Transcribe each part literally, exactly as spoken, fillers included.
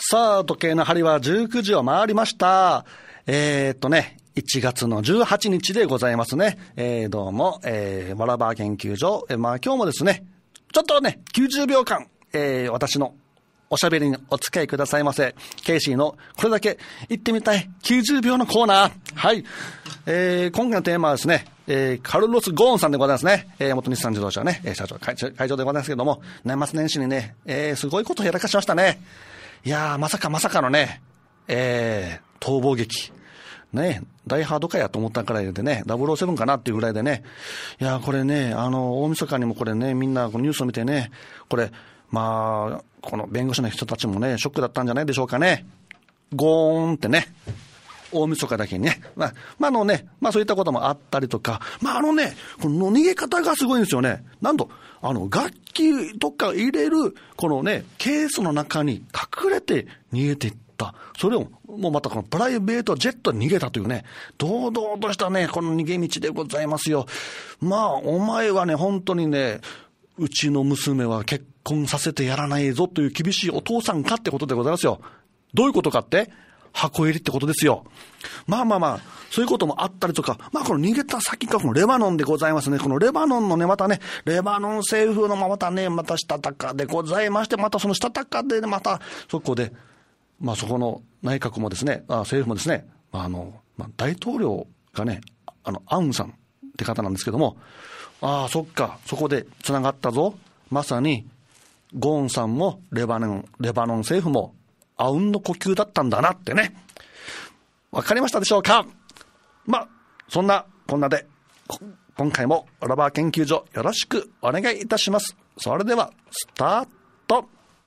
さあ、時計の針はじゅうくじを回りました。えー、っとね、いちがつのじゅうはちにちでございますね。えー、どうも、えー、わらば研究所、えー、まあ今日もですね、ちょっとね、きゅうじゅうびょうかん、えー、私のおしゃべりにお付き合いくださいませ。ケイシーのこれだけ言ってみたいきゅうじゅうびょうのコーナー。はい。えー、今回のテーマはですね、えー、カルロス・ゴーンさんでございますね。えー、元日産自動車ね、社長、会長、会長でございますけども、年末年始にね、えー、すごいことをやらかしましたね。いやー、まさかまさかのね、えー、逃亡劇。ね、ダイハードかやと思ったくらいでね、ダブルオーセブンかなっていうぐらいでね、いやー、これね、あの、大晦日にもこれね、みんなニュースを見てね、これ、まあ、この弁護士の人たちもね、ショックだったんじゃないでしょうかね。ゴーンってね、大晦日だけにね、まあ、まあ、あのね、まあそういったこともあったりとか、まああのね、この逃げ方がすごいんですよね。なんと、あの、楽器とか入れる、このね、ケースの中に隠れて逃げていった。それを、もうまたこのプライベートジェットに逃げたというね、堂々としたね、この逃げ道でございますよ。まあ、お前はね、本当にね、うちの娘は結婚させてやらないぞという厳しいお父さんかってことでございますよ。どういうことかって箱入りってことですよ。まあまあまあ、そういうこともあったりとか、まあこの逃げた先がこのレバノンでございますね。このレバノンのね、またね、レバノン政府のまたね、またしたたかでございまして、またそのしたたかで、ね、またそこで、まあそこの内閣もですね、あ政府もですね、あの、まあ、大統領がね、あの、アウンさんって方なんですけども、ああ、そっか、そこで繋がったぞ。まさに、ゴーンさんもレバノン、レバノン政府も、あうんの呼吸だったんだなってね。わかりましたでしょうか。まあ、そんな、こんなで、今回もラバー研究所よろしくお願いいたします。それでは、スタート。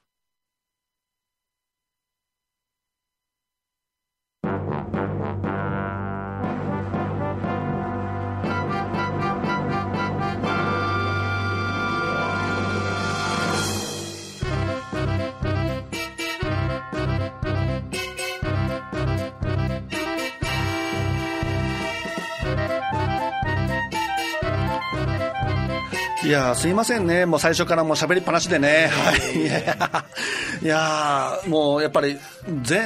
いやすいませんね、もう最初からもう喋りっぱなしでね、はい、いやいやもうやっぱり前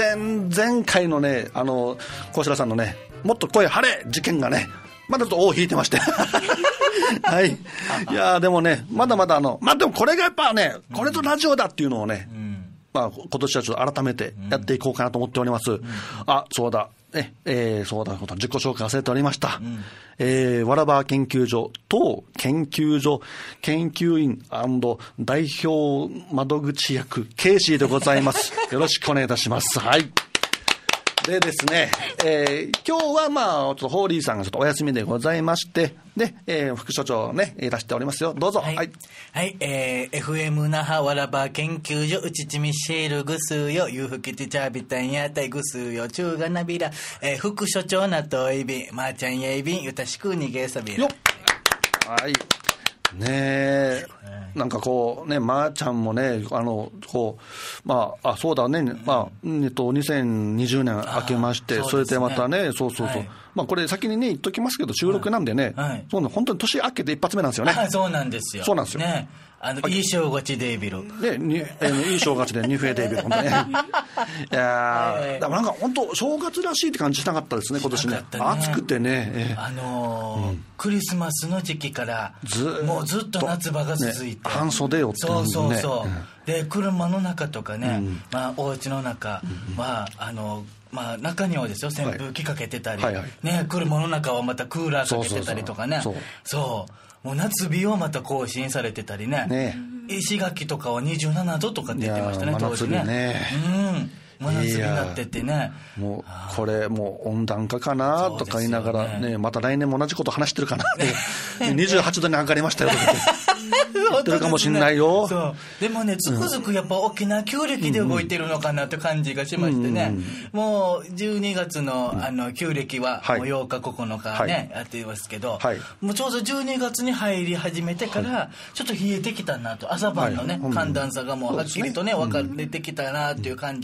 々前回のね、あの小白さんのね、もっと声張れ事件がね、まだちょっと尾を引いてましてはい、いやでもね、まだまだあのまあでもこれがやっぱね、これとラジオだっていうのをね、うん、まあ今年はちょっと改めてやっていこうかなと思っております、うん、あ、そうだええー、そうだ、自己紹介忘れておりました、うん、えー、わらば研究所当研究所研究員&代表窓口役ケイシーでございますよろしくお願いいたします。はい。でですね、えー、今日はまあちょっとホーリーさんがちょっとお休みでございまして、で、えー、副所長ねいらしておりますよ。どうぞ。 はい、はいはい、えー、エフエム 那覇わらば研究所うちちみシェールぐすうよゆうふきてちゃびたんやたいぐすうよちゅうがなびら、えー、副所長なといびんまーちゃんやいびんゆたしくにげさびらよっ。はいねえ、なんかこうね、まーちゃんもね、あのこうまああそうだね、まあえっとにせんにじゅうねん明けまして、それでまたね、そうそうそう、まあこれ先にね言っときますけど収録なんでね、そうな本当に年明けて一発目なんですよね。 そうなんですよ。 そうなんですよ。 ね。あのいい正月デイビルね、にえー、いい正月でニフェデイビル本当に、ね、いやー、えー、だからなんか本当正月らしいって感じしなかったですね今年ね。暑くてね、えー、 あのーうん、クリスマスの時期からずもうずっと夏場が続いて、ね、 半袖よってそうそうそう、うん、で車の中とかね、うん、まあお家の中、うん、まああのまあ、中にはですよ扇風機かけてたり、はいはいはい、ね、車の中はまたクーラーかけてたりとかね、そうそうそうそうもう夏日をまた更新されてたり ね, ね石垣とかはにじゅうななどとかって言ってましたね当時ね。ね、うん真夏日になっててね、 もうこれもう温暖化かなとか言いながら ね, ねまた来年も同じこと話してるかなってにじゅうはちどに上がりましたよとか言ってるかもしれないよ。 そうでもねつくづくやっぱ沖縄旧暦で動いてるのかなって感じがしましてね、うんうん、もうじゅうにがつ の, あの旧暦はもうようかここのかね、はい、やってますけど、はい、もうちょうどじゅうにがつに入り始めてからちょっと冷えてきたなと、朝晩のね、はい、寒暖差がもうはっきりとね分かれてきたなっていう感じがする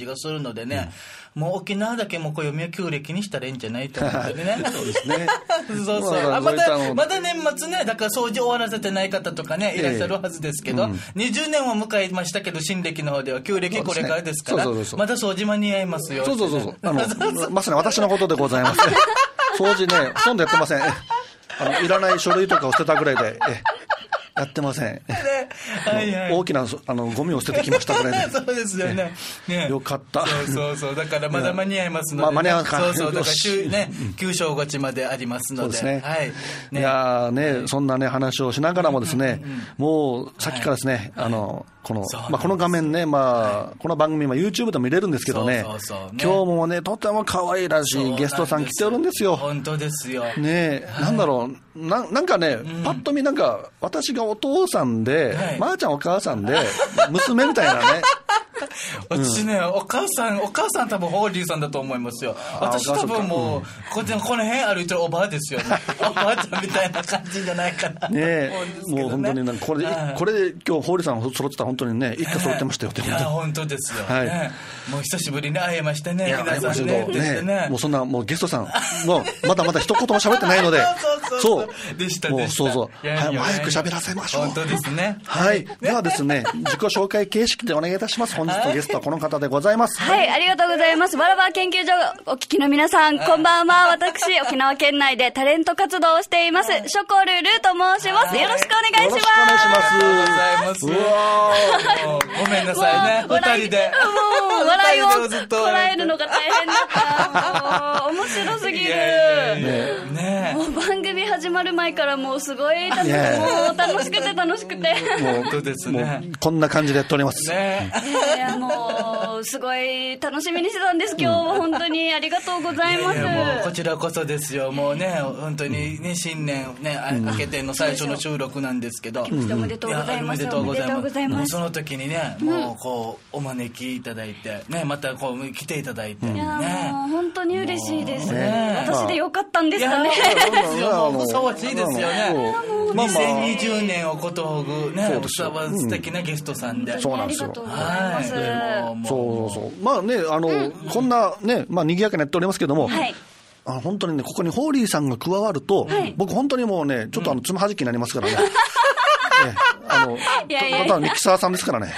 のでね、うん、もう沖縄だけも暦を旧暦にしたらいいんじゃないと思ってね。 そうですね。 そうそう。あ、まだ、まだ年末ね、だから掃除終わらせてない方とかね、いらっしゃるはずですけど、えーうん、にじゅうねんを迎えましたけど、新暦の方では旧暦これからですから、そうそうそうそう、まだ掃除間に合いますよ。 そうそうそうそう。あの、まさに私のことでございます。掃除ね、ほとんどやってません。あの、いらない書類とかを捨てたぐらいで、えやってません。はいはい、大きなあのゴミを捨ててきましたぐらいで。 そうですよね。ね、 よかった。 そうそうそう。だからまだ間に合いますので、ね。まあ、間に合うか。そうそう。だから週ね、旧正月までありますので。そうですね。はい。 ね、いやね、はい、そんなね話をしながらもですね、うんうんうん、もうさっきからですね、はい、あのこのまあこの画面ね、まあ、はい、この番組は YouTube でも見れるんですけどね、そうそうそうね、今日もねとても可愛らしいゲストさん来ておるんですよ。 本当ですよ。 ね、はい、なんだろうな、なんかね、うん、パッと見なんか私がお父さんで、はい、まーちゃんお母さんで娘みたいなね。 私ね、うん、お母さんお母さん多分ホーリーさんだと思いますよ。私多分もう、うん、こ, この辺歩いてるおばあですよね。おばあちゃんみたいな感じじゃないかな。 ねえ、もう本当になんかこれで、これで今日ホーリーさん揃ってたら本当にね、一家揃ってましたよって。 いや本当ですよ。 はい。 ね、もう久しぶりに会えましたね。 皆さんね。ね, ねもうそんなもうゲストさんもうまだまだ一言も喋ってないので。 そうそうそうでしたでした。 もうそうそう。はい、早く喋らせましょう。 本当ですね。 はい。ではですね、自己紹介形式でお願いいたします。本日のゲストはこの方でございます。 はい、ありがとうございます。わらば研究所お聞きの皆さん、こんばんは。私、沖縄県内でタレント活動をしています、ショコルルと申します。よろしくお願いします。よろしくお願いします。 ありがとうございます。うわごめんなさいね、二人で。 もう、笑いをこらえるのが大変だった。もう、面白すぎる。ねもう番組始まる前からもうすごい楽しく、もう楽しくて楽しくて。 もう、本当ですね。 こんな感じでやっております。 ねいや、もう、すごい楽しみにしてたんです。今日は本当にありがとうございます。いやいやもうこちらこそですよ。もうね、本当にね、新年ね、明けての最初の収録なんですけど。 おめでとうございます。おめでとうございます。 その時にね、もうこう、お招きいただいて、ね、またこう、来ていただいて。 いや、もう本当に嬉しいです。私でよかったんですかね。 いや、もうふさわしいですよね。にせんにじゅうねんをことほぐね、素敵なゲストさんで。 そうなんですよ。 ありがとうございます。 そうそうそう。まあね、あの、こんなね、まあ賑やかにやっておりますけども、あ本当にね、ここにホーリーさんが加わると、僕本当にもうね、ちょっとあの、つまはじきになりますからね。あの、ただミキサーさんですからね。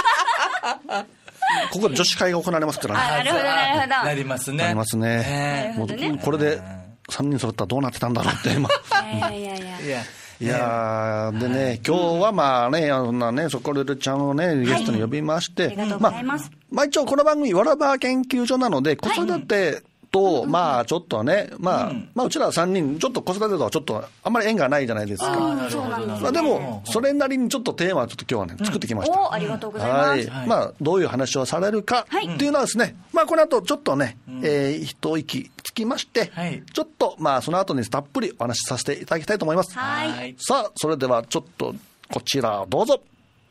ここで女子会が行われますからね。 なるほど、なるほど。 なりますね。 なりますね。もうこれでさんにん揃ったらどうなってたんだろうって今。 いやいやいや。 いやでね、今日はまあね、そんなね、ソコルルちゃんをね、ゲストに呼びまして、 ありがとうございます。 まあ一応この番組、わらば研究所なので、子育てと、まあちょっとね、まあ、まあうちらさんにん、ちょっと子育てとはちょっとあんまり縁がないじゃないですか。まあでも、それなりにちょっとテーマをちょっと今日はね、作ってきました。 おありがとうございます。 はい。まあどういう話をされるかっていうのはですね、まあこの後ちょっとね、えー、一息つきまして、ちょっとまあその後にたっぷりお話しさせていただきたいと思います。 はい。 さあ、それではちょっとこちらどうぞ。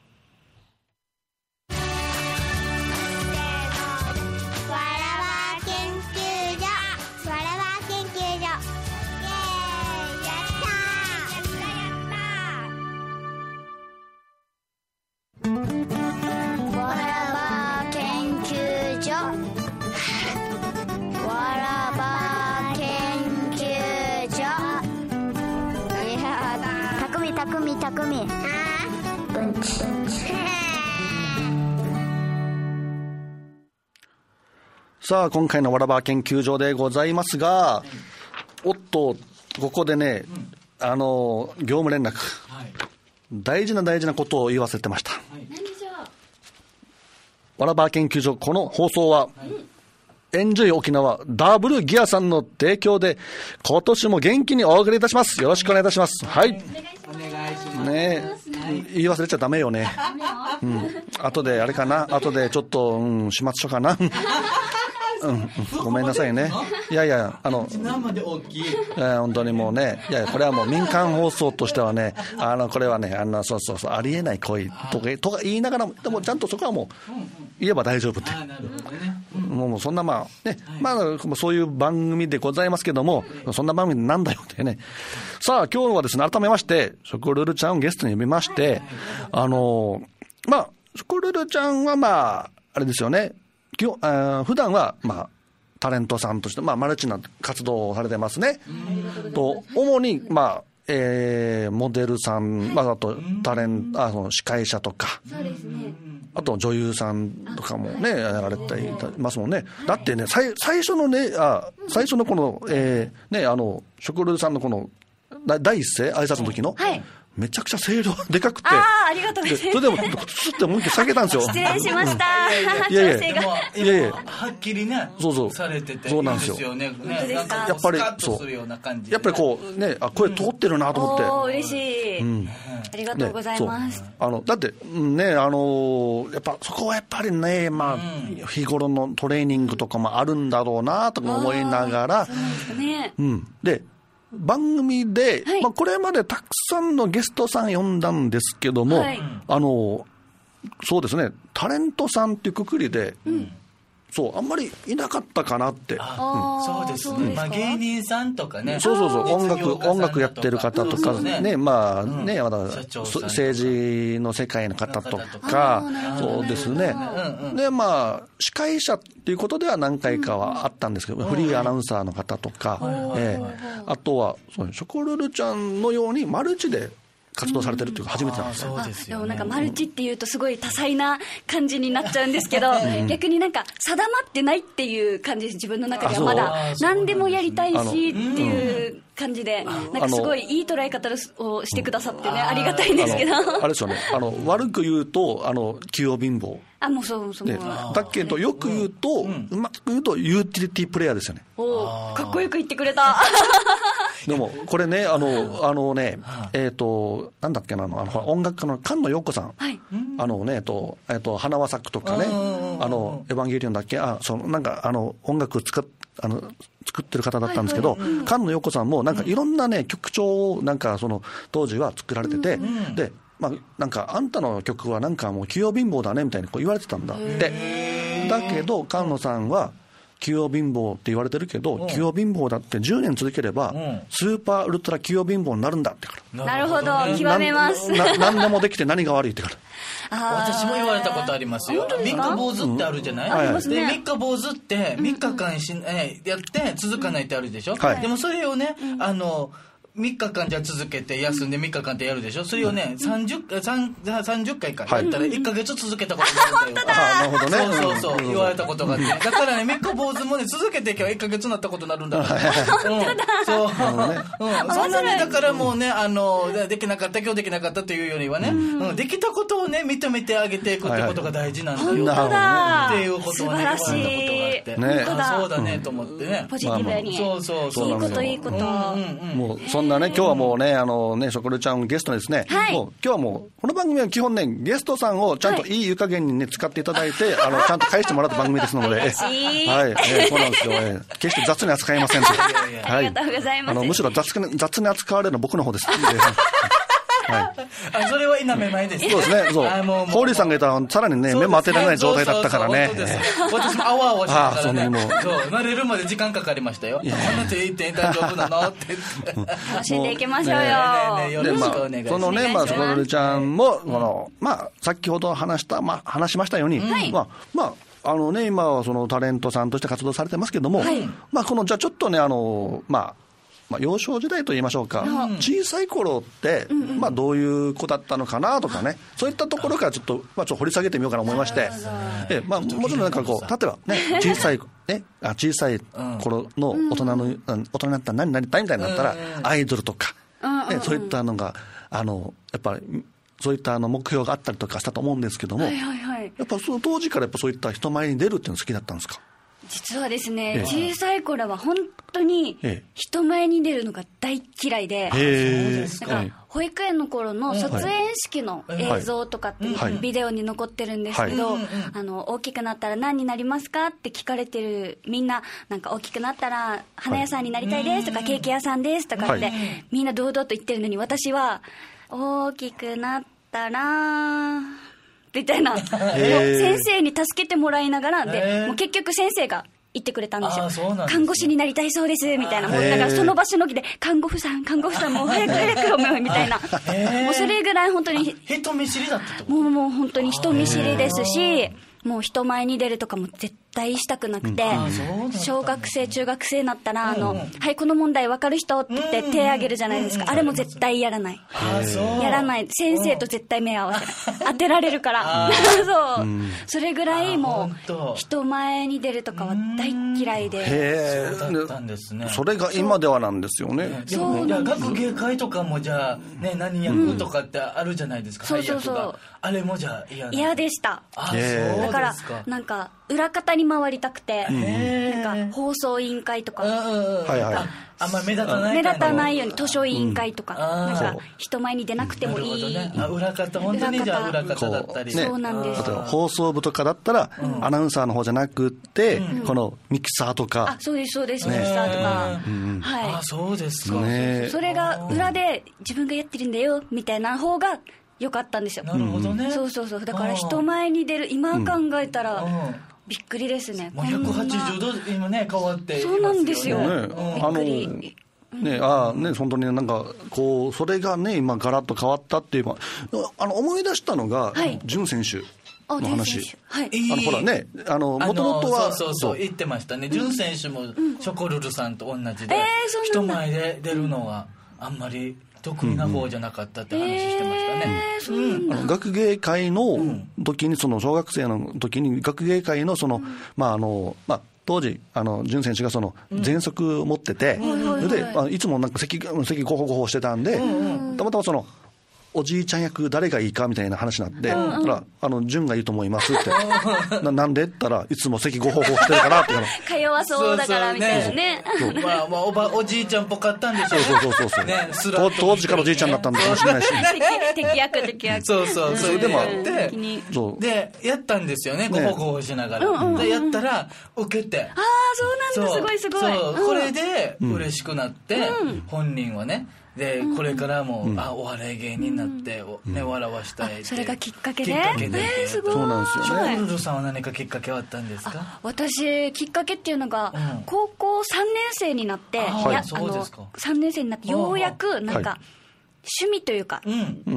さあ今回のわらば研究所でございますが、おっとここでね、あの業務連絡、大事な大事なことを言わせてました。わらば研究所、この放送はエンジョイ沖縄ダブルギアさんの提供で今年も元気にお送りいたします。よろしくお願いいたします。はい、お願いしますね。言い忘れちゃダメよね。うん、後であれかな、後でちょっと、うん、始末書かな。うん、ごめんなさいね。いやいや、あの、 生で大きい。 本当にもうね、いや、これはもう民間放送としてはね、あの、これはね、あの、そうそうそう、ありえない行為とか、とか言いながらも、でもちゃんとそこはもう、言えば大丈夫って。もうそんなまあ、ね、まあ、そういう番組でございますけども、そんな番組なんだよってね。さあ、今日はですね、改めまして、ショコルルちゃんをゲストに呼びまして、あの、まあ、ショコルルちゃんはまあ、あれですよね、 基本あ普段は、まあ、タレントさんとして、まあ、マルチな活動をされてますね。と主に、まあえー、モデルさん、まあ、あとタレンあの司会者とか、 そうですね、 あと女優さんとかもねやられていますもんね。だってね、最最初のねあ最初のこの、えー、ねあのショコルさんのこの第一声挨拶の時の、はい、めちゃくちゃ声量でかくて、 ああありがとうございます。 それでもスッてもう一回下げたんですよ。 失礼しました。 いやいやいやいやはっきりねそうそうされててそうなんですよ。 いいですよね。 本当ですか。 やっぱりそうやっぱりこうねあ声通ってるなと思って。 うん、お嬉しい、うん。ありがとうございます。 ね、あのだってねあのやっぱそこはやっぱりねまあ、うん、日頃のトレーニングとかもあるんだろうなとか思いながら、 そうなんですかね。 うん、で。番組で、はいまあ、これまでたくさんのゲストさん呼んだんですけども、はい、あのそうですねタレントさんっていうくくりで、うん、そうあんまりいなかったかなって。 あ、うん、そうですね、まあ、芸人さんとかねそうそうそう音楽音楽やってる方とかね、ねまあね、うん、まだ政治の世界の方とかそうですね、うんうん、でまあ司会者っていうことでは何回かはあったんですけど、うん、フリーアナウンサーの方とか、うんえー、あとはそうショコルルちゃんのようにマルチで活動されてるっていうか初めてなんですよ。 あ、でもなんかマルチっていうとすごい多彩な感じになっちゃうんですけど、うん、逆になんか定まってないっていう感じです。自分の中ではまだ何でもやりたいしっていう感じで、なんかすごいいい捉え方をしてくださってね、ありがたいんですけど、 あれですよね、あの悪く言うとあの器用貧乏、 あもうそうそう、 ね、だけどよく言うと、うん、うまく言うとユーティリティプレイヤーですよね。 おかっこよく言ってくれた。 でもこれねあのあのねえっ、ー、となんだっけなあのあの音楽家の菅野陽子さん、はい、あのねえっとえっと花は咲くとかね、あのエヴァンゲリオンだっけ、あそのなんかあの音楽使っあの作ってる方だったんですけど、はいはいうん、菅野陽子さんもなんかいろんなね曲調をなんかその当時は作られてて、うん、でまあなんかあんたの曲はなんかもう器用貧乏だねみたいにこう言われてたんだって。だけど菅野さんは器用貧乏って言われてるけど、うん、器用貧乏だってじゅうねん続ければ、うん、スーパーウルトラ器用貧乏になるんだってから。 なるほど、極めます。 な何でもできて何が悪いってから。 私も言われたことありますよ。三日坊主ってあるじゃない、うんはいはい、で三日坊主ってみっかかんし、えー、やって続かないってあるでしょ、はい、でもそれをねあのみっかかんじゃ続けて休んでみっかかんってやるでしょ。それをね、うん、さんじゅう, さんさんじゅっかいかやったらいっかげつ続けたことがあるんだよ。 なるほどね。 そうそうそう、言われたことがあって。だからね、みっか坊主もね、続けていけばいっかげつになったことになるんだ。うん、そう。うん。そんなにだからもうね、あの、できなかった、今日できなかったというよりはね、うん、できたことをね、認めてあげていくってことが大事なんだよ。 本当だ。 っていうことをね、言われたことがあって。ね、そうだね、と思ってね。 ポジティブに。 そうそうそう。 いいこと、いいこと。 もう、そんなね、今日はもうね、あのね、ショコルちゃんゲストですね、はい、もう今日はもうこの番組は基本ねゲストさんをちゃんといい湯加減にね使っていただいて、はい、あのちゃんと返してもらった番組ですので、はい、えー、そうなんですよ、えー、決して雑に扱いませんと。 ありがとうございます。 あのむしろ 雑, 雑に扱われるのは僕の方です。 はい、あそれは否めないです。 そうですね。そう。ホーリーさんがいたらさらにね目も当てられない状態だったからね。 そうそうそうそう、私もあわあわしてたからね。そう、慣れるまで時間かかりましたよ。あなた言って大丈夫なのって教えていきましょうよ。ねえねえよろしくお願いします。 そのねまあショコルちゃんもこのまあ先ほど話したまあ話しましたように、まあまああのね今はそのタレントさんとして活動されてますけども、まあこのじゃあちょっとねあのまあまあ、幼少時代と言いましょうか、うん、小さい頃って、うんうん、まあ、どういう子だったのかなとかね、そういったところからちょっと、まあ、ちょっと掘り下げてみようかなと思いまして、え、まあ、もちろんなんかこう例えばね小さい、ね、あ小さい頃の大人の、うん、大人になったら何になりたいみたいになったら、うん、アイドルとか、ね、そういったのがあのやっぱりそういったあの目標があったりとかしたと思うんですけども、はいはいはい、やっぱその当時からやっぱそういった人前に出るっていうの好きだったんですか？ 実はですね、ええ、小さい頃は本当に人前に出るのが大嫌いで、ええ、なんか保育園の頃の卒園式の映像とかってビデオに残ってるんですけど、あの大きくなったら何になりますかって聞かれてるみんな、なんか大きくなったら花屋さんになりたいですとかケーキ屋さんですとかってみんな堂々と言ってるのに、私は大きくなったらみたいな、もう先生に助けてもらいながらで、もう結局先生が言ってくれたんですよ。ですね、看護師になりたいそうですみたいな、もうだからその場しのぎで看護婦さん看護婦さんもう早く早くおめみたいな、もうそれぐらい本当に人見知りだったってこと？ もうもう本当に人見知りですし、 もう人前に出るとかも絶対したくなくて、うん、小学生中学生になったら、あの、うん、はいこの問題分かる人って言って手挙げるじゃないですか、うん、あれも絶対やらない、うん、やらない、先生と絶対目合わせない、当てられるからそう、うん、それぐらいもう人前に出るとかは大嫌いで。 へー、 そうだったんですね。 それが今ではなんですよね。 そうなんです。学芸会とかもじゃあ、ね、何役とかってあるじゃないですか、 うん、そうそうそう、 あれもじゃあ嫌な嫌でした。 あ、そうですか。 だからなんか裏方に回りたくて、なんか放送委員会とか、 はいはい、 あんまり目立たない目立たないように図書委員会とか、うん、なんか人前に出なくてもいい、 ね、あ裏方、本当にじゃあ裏方だったり、 そう、ね、そうなんです。 放送部とかだったら、うん、アナウンサーの方じゃなくって、うん、このミキサーとか、 あ、そうですそうです、ね、ミキサーとか、 うん、はい、あ、そうですか、 ね、 それが裏で自分がやってるんだよみたいな方が良かったんですよ。 なるほどね。 そうそうそう、だから人前に出る、今考えたら、うんびっくりですね。 もうひゃくはちじゅうど今ね変わっていますよね。 そうなんですよ。 ね、あのね、あね、本当になんかこうそれがね今ガラッと変わったっていう、あの思い出したのが、はい、潤選手の話。 はい、 あのほらね、あの元々はそうそうそう言ってましたね。潤選手もショコルルさんと同じで、人前で出るのはあんまり得意な方じゃなかったって話してましたね。 うんうん、 あの学芸会の時に、その小学生の時に学芸会のその、うん、まああのまあ当時あの潤選手がその喘息を持ってて、うん、で、まあ、いつもなんか咳咳ゴホゴホしてたんで、うんうん、たまたまそのおじいちゃん役誰がいいかみたいな話になって、うん、らあの潤がいいと思いますってな, なんでって言ったらいつも咳ゴホゴしてるからってか弱そうだからみたいなね。 そうそうねまあまあ、おばおじいちゃんっぽかったんでしょう。 そうそうそうそう、ね、当時からおじいちゃんだったんかもしれないし敵役敵役そうそうそれでもあってでやったんですよね、ゴホゴホしながら、ね、でやったら受けて、 ああそうなんだ、すごいすごい、 そう、これで嬉しくなって、うん、本人はねでこれからも、うん、あお笑い芸人になって、うんね、笑わしたいって、 それがきっかけで、 きっかけで、 えー、すごい。 そうなんですよね。 ショコルルさんは何かきっかけはあったんですか？ 私きっかけっていうのが、うん、高校さんねん生になって、 あ、 いや、 そうですか。 あのさんねん生になってようやくなんか、はい、趣味というか、うん、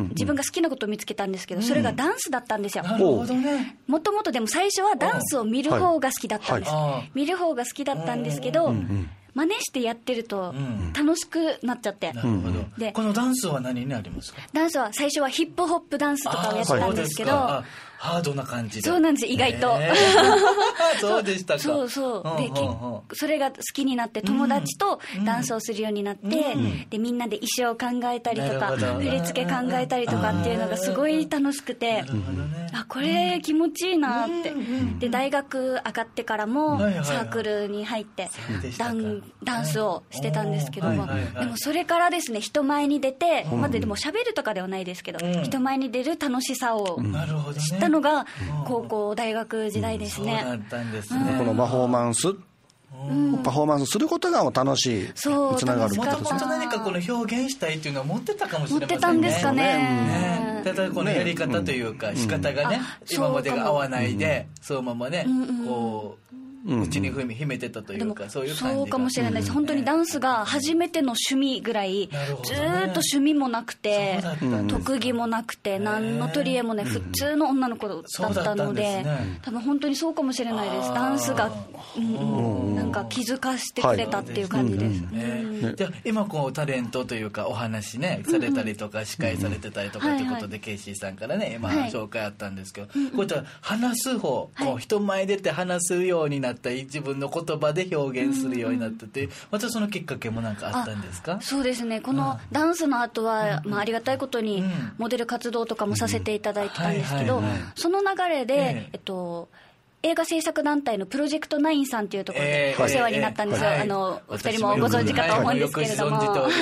自分が好きなことを見つけたんですけど、うん、それがダンスだったんですよ。 なるほどね。 もともとでも最初はダンスを見る方が好きだったんです、はいはい、見る方が好きだったんですけど、うんうん、真似してやってると楽しくなっちゃって、 うん、なるほど。でこのダンスは何になりますか？ ダンスは最初はヒップホップダンスとかをやってたんですけど、 ハードな感じで。 そうなんです、意外と、 えー、そうでしたか。 そうそうそう、でそれが好きになって友達とダンスをするようになって、うん、でみんなで衣装考えたりとか振り付け考えたりとかっていうのがすごい楽しくて、ね、あこれ気持ちいいなって、うん、で大学上がってからもサークルに入ってダン、ダンスをしてたんですけども、でもそれからですね、人前に出て、まだでも喋るとかではないですけど、うん、人前に出る楽しさを知ったのが高校大学時代ですね。 そうだったんですね、 うん、このパフォーマンス、うん、パフォーマンスすることが楽しい、 そうつながる。 もともと何かこの表現したいっていうのは持ってたかもしれませんね。 持ってたんですかね。ね、 ただこのやり方というか、ね、仕方がね、うん、今までが合わないで、うん、そのままね、うん、こううちに秘めてたというか、そういう感じが。 そうかもしれないです、うん、本当にダンスが初めての趣味ぐらい、ね、ずっと趣味もなくて、特技もなくて、何の取り柄もね、普通の女の子だったの で, で、ね、多分本当にそうかもしれないです。ダンスが、うんうん、なんか気づかせてくれたっていう感じです。 じゃあ今こうタレントというかお話ねされたりとか司会されてたりとかということで、ケイシーさんからね、まあ、紹介あったんですけど、はい、こういった話す方、はい、こう人前出て話すようになって自分の言葉で表現するようになってて、またそのきっかけもなんかあったんですか？ そうですね、このダンスの後は、まあ、ありがたいことにモデル活動とかもさせていただいてたんですけど、その流れで、えーえっと映画制作団体のプロジェクトナインさんというところでお世話になったんですよ、えーえー、あのお二人もご存知かと思うんですけれども、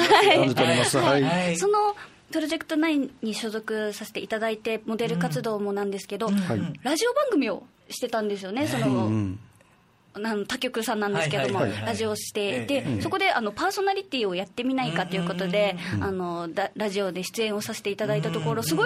そのプロジェクトナインに所属させていただいて、モデル活動もなんですけど、うん、ラジオ番組をしてたんですよね、その、うんなん他局さんなんですけども、はいはいはい、ラジオをしていて、ええ、そこであのパーソナリティをやってみないかということで、うんうんうん、あのラジオで出演をさせていただいたところ、すごい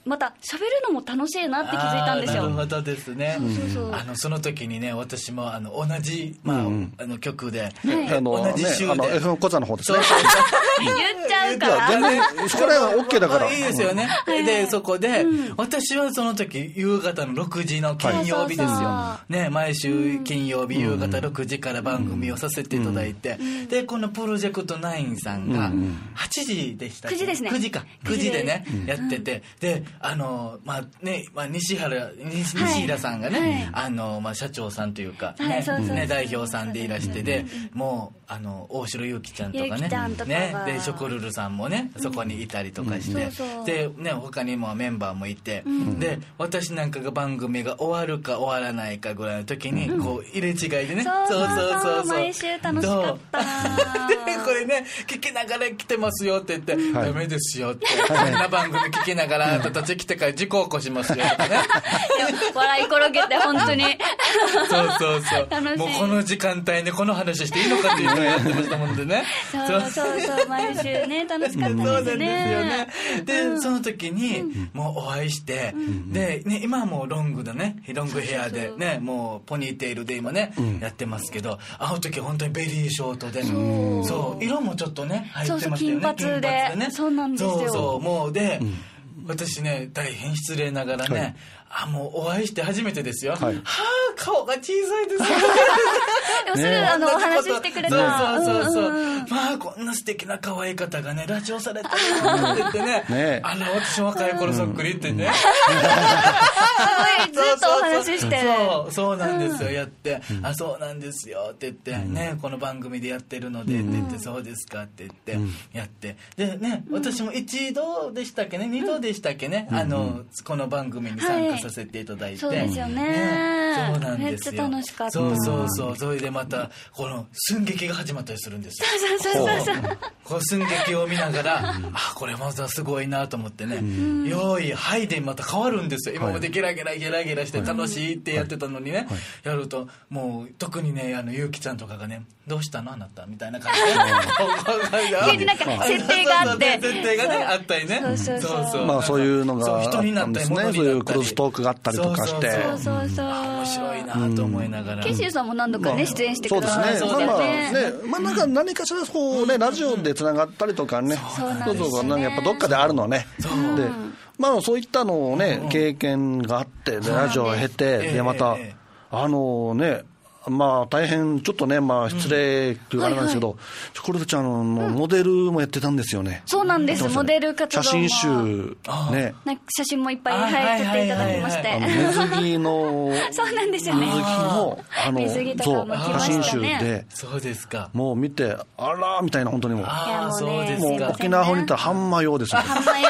また喋るのも楽しいなって気づいたんですよ。 なるほどですね。 そうそうそう、 あのその時にね、私もあの同じ、まあうん、あの曲で、 はい、あの同じ週で、 ね、あの エフエム コザの方ですね。 そうそうそう言っちゃうから全然そこら辺は OK だから、 まあ、いいですよね。でそこで、うん、私はその時夕方のろくじの金曜日ですよ、はい、ね、毎週金曜日夕方ろくじから番組をさせていただいて、うん、でこのプロジェクトナインさんがはちじでしたっけ、 くじですね、 くじかくじでね、うん、やってて、であのまあね、まあ、西原西平さんがね、はい、あのまあ、社長さんというか、ね、はい、ね、代表さんでいらしてで、もうあの大城ゆきちゃんとかね、ね、でショコルルさんもねそこにいたりとかして、うん、そうそうで、ね、他にもメンバーもいて、うん、で私なんかが番組が終わるか終わらないかぐらいの時に、うん、こう入れ違いでね、 そうそうそうそう、毎週楽しかったでこれね聞きながら来てますよって言って、うん、ダメですよって、こんな番組聞きながらあなたたち来てから事故起こしますよとかね笑い転げて本当にそうそうそうもうこの時間帯でこの話していいのかっていうのをやってましたもんでねそうそうそう毎週ね楽しかったですね。そうなんですよね。 で、うん、その時にもうお会いして、うん、で、ね、今はもうロングだね、ロングヘアでね、もうポニーテールで今ね、うん、やってますけど、会う時本当にベリーショートで、そう、そう色もちょっとね入ってましたよね。 そうそう金髪で、金髪でね、そうなんですよ。 そうそうもうで、うん、私ね大変失礼ながらね、はい、あもうお会いして初めてですよ、はい、はあ顔が小さいですでもすぐ、ね、あのお話ししてくれた。 そうそうそうそう、うんうん、まあこんな素敵な可愛い方がねラジオされたって言ってねね、あの私若い頃そっくりってね、うん、 ずっとお話ししてそうそうなんですよ、うん、やって、うん、あそうなんですよって言って、うん、ねこの番組でやってるのでって言って、うん、そうですかって言って、うん、やってでね私も一度でしたっけね二度でしたっけね、うん、あのこの番組に参加させていただいて、 はい、そうですよ ね, ねそうなんですよ。 めっちゃ楽しかった。 そうそうそう。それでまたこの寸劇が始まったりするんですよ。 そうそうそうそう。 この寸劇を見ながら、あこれまたすごいなと思ってね、うん、よーいはいでまた変わるんですよ。今までゲラゲラゲラゲラして楽しいってやってたのにね、はいはい、やるともう特にねあのゆうきちゃんとかがねどうしたのあなたみたいな感じで急になんか設定があって設定がねあったりね。 そうそうそうそう。 まあそういうのがあったんですね。 そういうクロストークがあったりとかして。 そうそうそう。 面白いなと思いながら。 ケシーさんも何度かね、出演してくださって、そうですね。まあまあね、まあなんか何かしらこうね、ラジオでつながったりとかね、 そうなんですよね。 やっぱどっかであるのね。で、まあそういったのをね、経験があって、でラジオを経て、でまた、あのね、まあ大変ちょっとね、まあ失礼というあれなんですけど、チョコレートちゃんのモデルもやってたんですよね。 そうなんです、モデル活動も写真集ね、 なんか写真もいっぱいはい撮っていただきまして、 水着のそうなんですよね、 水着のあの水着とかも来ましたね。 写真集で、 そうですか。 もう見てあらみたいな本当にもう、 ああそうですか。 もう沖縄風に言ったらハンマ用ですね。 ハンマ用。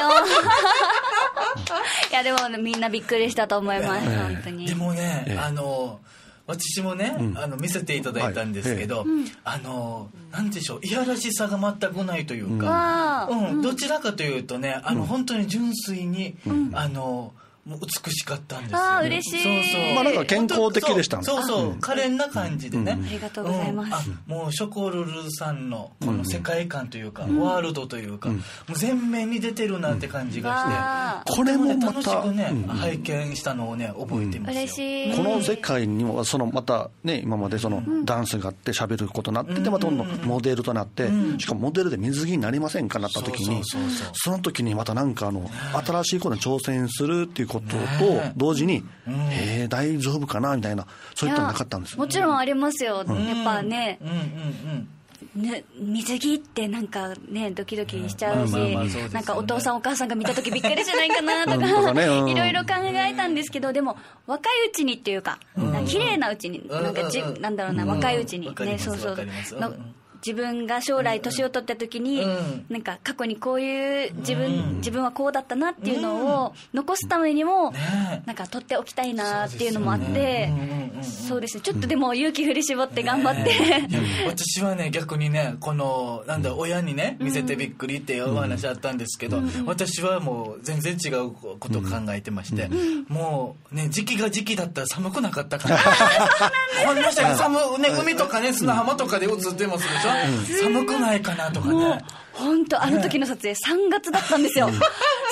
いやでもみんなびっくりしたと思います、本当に。 でもね、あの。私もね、うん、あの見せていただいたんですけど、はい、あのなんでしょう、いやらしさが全くないというか、うんうん、どちらかというとね、あの、うん、本当に純粋に、うん、あのもう美しかったんですよ、ね。 ああ嬉しい。 そうそう。 まあなんか健康的でしたね。 そうそう、うん、可憐な感じでね、 うん。ありがとうございます。 うん、あもうショコルルさんのこの世界観というか、うん、ワールドというか、うん、もう全面に出てるなって感じがして、 これもまた楽しくね、うん、拝見したのをね覚えてますよ。 嬉しい。 この世界にもそのまたね今までそのダンスがあって喋ることになって、うん、でまたどんどんモデルとなって、うん、しかもモデルで水着になりませんかなった時に、 そうそうそうそう、 その時にまたなんかあの、ね、新しいことに挑戦するっていうことと、ね、同時に、うん、えー、大丈夫かなみたいな、そういったのなかったんですよ。 もちろんありますよ、うん、やっぱね、 うんうんうんね、水着ってなんかねドキドキしちゃうし、なんかお父さんお母さんが見た時びっくりしないかなとかいろいろ考えたんですけど、でも若いうちにっていうか、なんか綺麗なうちに、なんかじなんだろうな、若いうちにね、そうそうの自分が将来年を取った時に、うん、なんか過去にこういう自分、うん、自分はこうだったなっていうのを残すためにも、ね、なんか取っておきたいなっていうのもあって、そうですね、ちょっとでも勇気振り絞って頑張って、ね、 私はね逆にねこのなんだ親にね見せてびっくりっていうお話あったんですけど、うん、私はもう全然違うことを考えてまして、うん、もうね時期が時期だったら寒くなかったからこんな人が寒いね、海とかね砂浜とかで映ってますでしょ、うん、寒くないかなとかね。 本当あの時の撮影さんがつだったんですよ。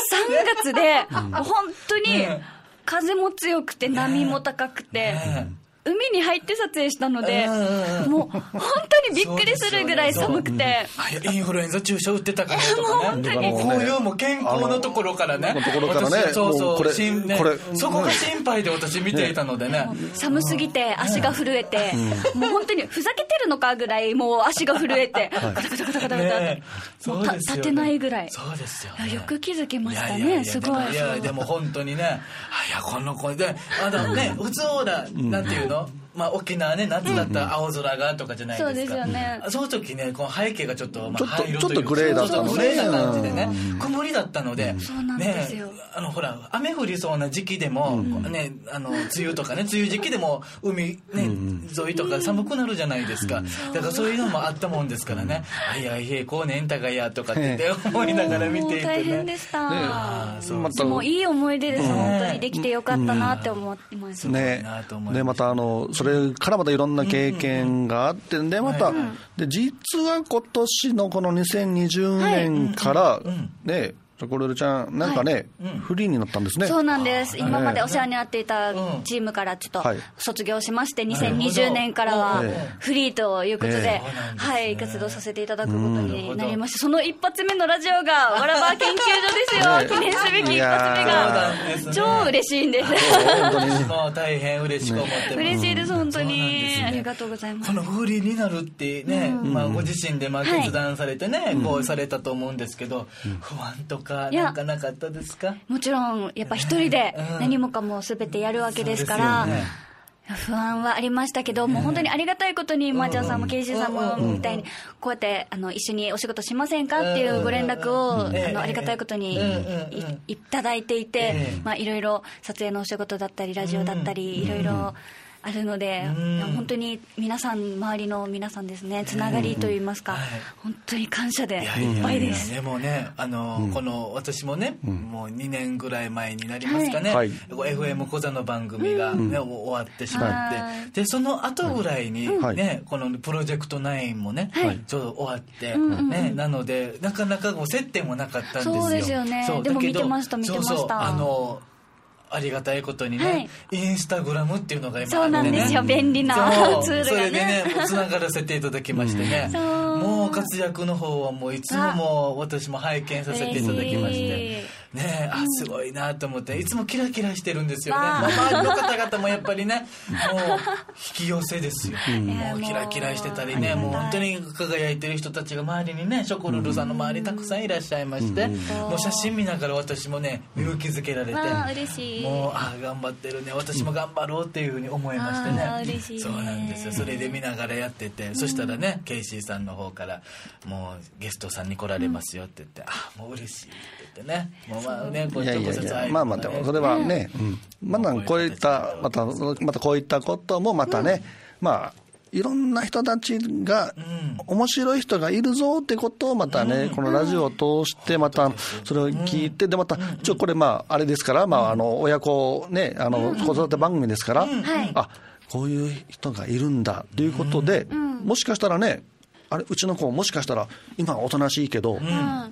さんがつで、もう本当に風も強くて波も高くて、海に入って撮影したので、もう本当にびっくりするぐらい寒くて、 インフルエンザ注射打ってたからとかね、こういうも健康のところからね、そうそう、これそこが心配で私見ていたのでね、 寒すぎて足が震えて、もう本当にふざけてるのかぐらいもう足が震えて、ガタガタガタガタガタってもう立てないぐらい。 そうですよ。 よく気づけましたね。すごい。 いやでも本当にね、いやこの子であのね、普通ほらなんていうの、まあ、沖縄ね、夏だったら青空がとかじゃないですか、うん、そうですよね。その時ね、この背景がちょっと、まあ、灰色というか、ちょっとグレーだったのね、グレーな感じでね、曇りだったので、 そうなんですよ、 ね、あのほら雨降りそうな時期でも、うん、ね、あの梅雨とかね、梅雨時期でも海、ね、うん、沿いとか寒くなるじゃないですか、うん、だからそういうのもあったもんですからね、うん、いやいやこうねんたがやとかって思いながら見ていてね、 大変でした、ね、 そうでもいい思い出です、うん、本当にできてよかったなって思ってます、 うん、ね、でまたあのそれからまたいろんな経験があってんで、またで実は今年のこのにせんにじゅうねんからね、チョコレートちゃんなんかね、はい、フリーになったんですね。 そうなんです。今までお世話になっていたチームからちょっと卒業しまして、にせんにじゅうねんからはフリーということで、はい、活動させていただくことになりまして、その一発目のラジオがわらば研究所ですよ。記念すべき一発目が超嬉しいんです。 もう大変嬉しく思ってます。 嬉しいです本当に、ありがとうございます。 このフリーになるってね、まあご自身でまあ決断されてね、こうされたと思うんですけど、不安とかなんかなかったですか？ もちろんやっぱ一人で何もかも全てやるわけですから、ね、不安はありましたけど、もう本当にありがたいことに、まーちゃんさんもケイシーさんもみたいにこうやってあの一緒にお仕事しませんかっていうご連絡をあのありがたいことに い, いただいていて、まあいろいろ撮影のお仕事だったりラジオだったりいろいろあるので、本当に皆さん周りの皆さんですね、つながりといいますか、本当に感謝でいっぱいです。 でもね、あのこの私もね、もうにねんぐらい前になりますかね、はい、エフエム コザの番組が、ね、うん、終わってしまって、でその後ぐらいに、はい、ね、このプロジェクトナインもね、はい、ちょうど終わって、ね、なのでなかなかこう接点もなかったんですよ。 そうですよね。でも見てました見てました。そうそう、あのありがたいことにね、はい、インスタグラムっていうのが今あってね、 そうなんですよ、便利なツールがね。 それでね、つながらせていただきましてね、うん、もう活躍の方はもういつももう私も拝見させていただきましてね、あ、すごいなと思って、いつもキラキラしてるんですよね。まあ、周りの方々もやっぱりね、もう引き寄せですよ、うん、もうキラキラしてたりね、もう本当に輝いてる人たちが周りにね、ショコルルさんの周りたくさんいらっしゃいまして、うん、もう写真見ながら私もね勇気づけられて、 嬉しい、 もうあ頑張ってるね、私も頑張ろうっていうふうに思いましてね、 うん、嬉しいね。 そうなんですよ。それで見ながらやってて、うん、そしたらねケイシーさんの方からもうゲストさんに来られますよって言って、うん、あもう嬉しいって言ってね、もうまあね、こういやいやいや、まあまあでもそれはね、うん、まだこういったまたまたこういったこともまたね、うん、まあいろんな人たちが、うん、面白い人がいるぞってことをまたね、うん、このラジオを通してまたそれを聞いて、うん、でまたちょこれまああれですから、まああの親子ね、あの子育て番組ですから、うん、あこういう人がいるんだということで、うん、もしかしたらね、あれうちの子もしかしたら今はおとなしいけど、うん、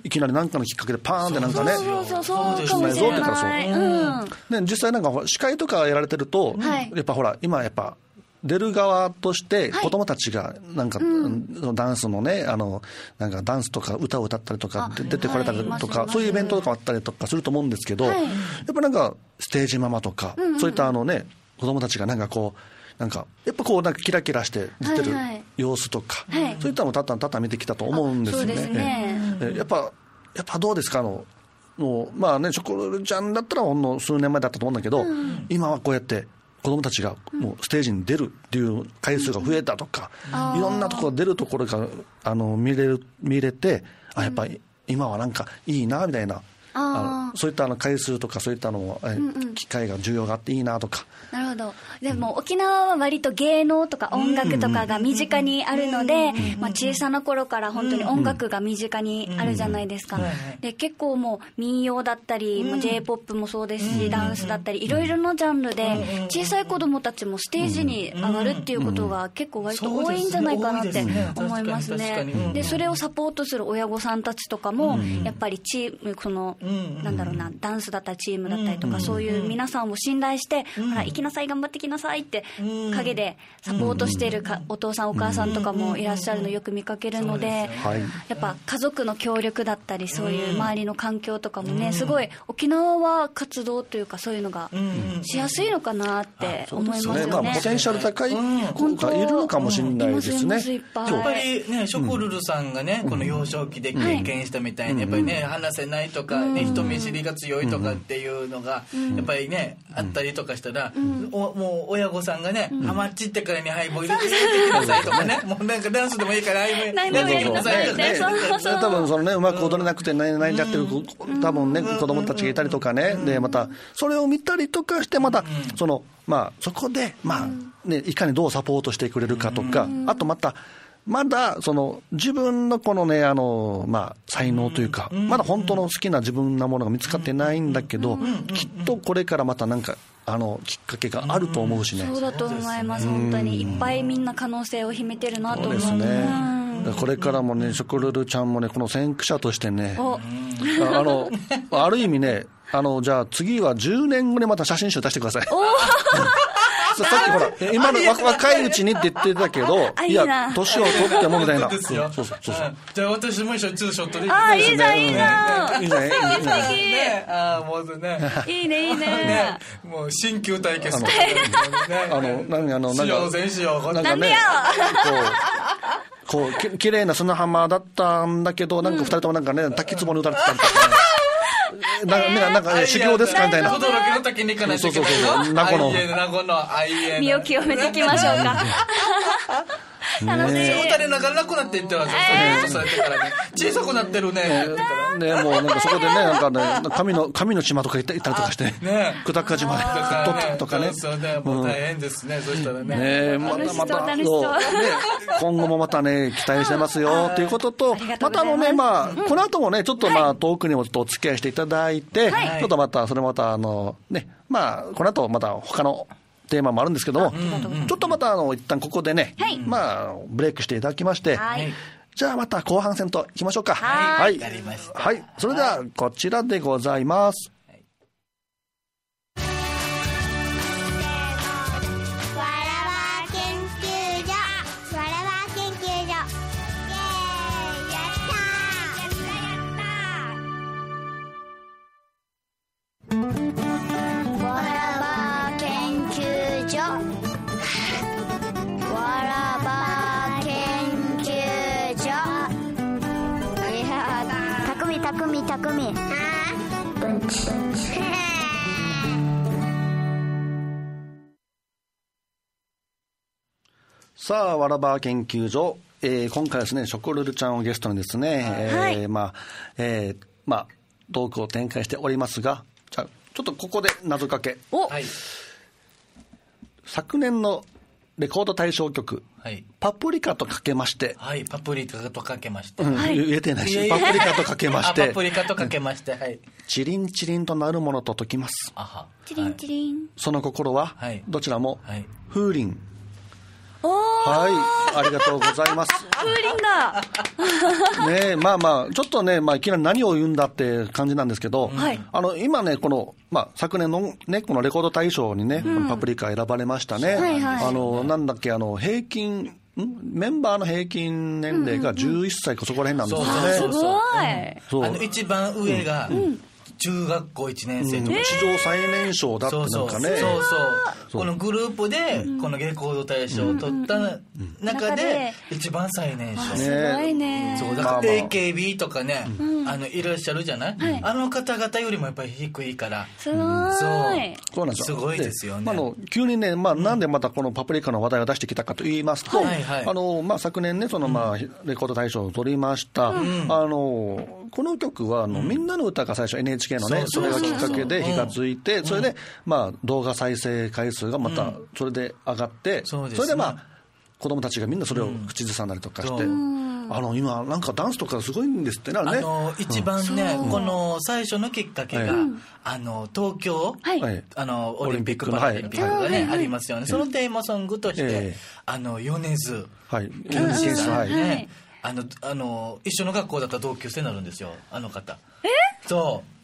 いきなり何かのきっかけでパーンってなんかね、 そうそうそうそうかもしれない、 うんね、実際なんか司会とかやられてると、うん、やっぱほら今やっぱ出る側として子供たちがなんか、はい、うん、ダンスのね、あのなんかダンスとか歌を歌ったりとか出てこれたりとか、はい、そういうイベントとかあったりとかすると思うんですけど、はい、やっぱなんかステージママとか、うんうん、そういったあのね子供たちがなんかこうなんかやっぱこうなんかキラキラして出てる様子とか、はいはい、そういったのもたったたった見てきたと思うんですよね。 そうですね。 えやっぱやっぱどうですか、あのもうまあね、チョコレートちゃんだったらほんの数年前だったと思うんだけど、うん、今はこうやって子供たちがもうステージに出るっていう回数が増えたとか、うん、いろんなところ出るところがあの見れる見れて、あやっぱり今はなんかいいなみたいな、あそういったあの回数とかそういったのも、うんうん、機会が重要があっていいなとか。 なるほど。でも沖縄は割と芸能とか音楽とかが身近にあるので、まあ、小さな頃から本当に音楽が身近にあるじゃないですか。で結構もう民謡だったり、まあ、J-ポップ もそうですし、ダンスだったりいろいろなジャンルで小さい子どもたちもステージに上がるっていうことが結構割と多いんじゃないかなって思いますね。でそれをサポートする親御さんたちとかもやっぱりチームそのなんだろうな、ダンスだったりチームだったりとか、そういう皆さんを信頼して、ほら行きなさい頑張ってきなさいって陰でサポートしているかお父さんお母さんとかもいらっしゃるのよく見かけるので、やっぱ家族の協力だったりそういう周りの環境とかもね、すごい沖縄は活動というかそういうのがしやすいのかなって思いますよね。 まあ、ポテンシャル高い子がいるのかもしれないですね。 やっぱりね、ショコルルさんがね、この幼少期で経験したみたいに、やっぱりね、話せないとか、ね、人見知りが強いとかっていうのが、やっぱりね、あったりとかしたら、おもう親御さんがね、ハマっちってからにハイボール入れてくださいとかね、もうなんかダンスでもいいからハイボール入れてくださいとかね。 多分そのね、うまく踊れなくて泣いちゃってる多分ね、子供たちがいたりとかね、で、また、それを見たりとかして、また、その、まあ、そこで、まあ、ね、いかにどうサポートしてくれるかとか、あとまた、まだ、その、自分のこのね、あの、まあ、才能というか、まだ本当の好きな自分なものが見つかってないんだけど、きっとこれからまたなんか、あの、きっかけがあると思うしね。 そうだと思います、本当に。いっぱいみんな可能性を秘めてるなと思う。 そうですね。これからもね、ショコルルちゃんもね、この先駆者としてね、あの、ある意味ね、あの、じゃあ次はじゅうねんごにまた写真集出してください。さっきほら、今の若いうちにって言ってたけど、いや、年を取ってもみたいな。そうそうそう。 じゃあ私も一緒にツーショットでいいあ、いいじゃん、いいじゃん。 いいじゃん、いいじゃん。 ね、あもうね。 いいね、いいね。 もう、新旧対決。あの、何、あの、なんか、 なんかね、 こう、こう、きれいな砂浜だったんだけど、なんか二人ともなんかね、滝壺に打たれてたりとかね。なんか、なんか、修行ですかみたいな。 驚きの滝に行かないといけない。 そうそうそう。名護の。 名護の愛媛。 身を清めていきましょうか。楽しい。 打たれながらなくなっていってますよ。そうやってからね。小さくなってるね。 ね、もうなんかそこでね、なんかね、神の、神の島とか行ったりとかして、久高島で撮ったとかね。 そうね、もう大変ですね、そしたらね。 ね、またまた、今後もまたね、期待してますよ、ということと、またあのね、まあ、この後もね、ちょっとまあ、遠くにもちょっとお付き合いしていただいて、ちょっとまた、それまたあの、ね、まあ、この後また他の、テーマもあるんですけども、ちょっとまたあの一旦ここでね、はい、まあブレイクしていただきまして、はい、じゃあまた後半戦といきましょうか。 はい、はい、 はい、それではこちらでございます。 たくみたくみうんちさあわらば研究所、えー、今回ですねショコルルちゃんをゲストにですね、はい、えー、まあ、えー、まあトークを展開しておりますが、じゃあちょっとここで謎かけ。お、はい、昨年のレコード大賞曲、はい、パプリカとかけまして、 はい、パプリカとかけまして、 うん、はい、言えてないし、パプリカとかけまして、 パプリカとかけまして、はい、 チリンチリンとなるものと解きます。 あは、チリンチリン。 その心は、はい、どちらも、はい、風鈴。 おはい、ありがとうございます。 風鈴だ。 ねえ、まあまあちょっとね、まあいきなり何を言うんだって感じなんですけど、はい、あの今ねこのまあ昨年のねこのレコード大賞にね、うん、パプリカ選ばれましたね。はいはい、あのなんだっけあの平均んメンバーの平均年齢がじゅういっさいかそこら辺なんですよね。 そうそうそうそう。あの一番上が、うんうん中学校いちねん生とか、 うん、史上最年少だってなんかね、そうそうそうこのグループでこのレコード大賞を取った中で一番最年少、 すごいね。 そうだから エーケービー とかね、うん、あのいらっしゃるじゃない、はい、あの方々よりもやっぱり低いからすごい、 そうそうなんですよ。 すごいですよね。 まあ、の急にね、まあ、なんでまたこのパプリカの話題を出してきたかと言いますと、はいはい、あのまあ、昨年ねその、まあ、レコード大賞を取りました、うん、あのこの曲はあの、うん、みんなの歌が最初 エヌエイチケー のねそれがきっかけで火がついて、それで、まあ、動画再生回数がまたそれで上がって、それでまあ子供たちがみんなそれを口ずさんだりとかして、あの今なんかダンスとかすごいんですってね、あれね、 あの一番ね、うん、この最初のきっかけが、うん、あの東京、はい、あのオリンピック・パラリンピックがね、はい、ありますよね。そのテーマソングとして、えー、あの米津玄師さんね、あのあの一緒の学校だったら同級生になるんですよ、あの方。 え？ そう。 本当に？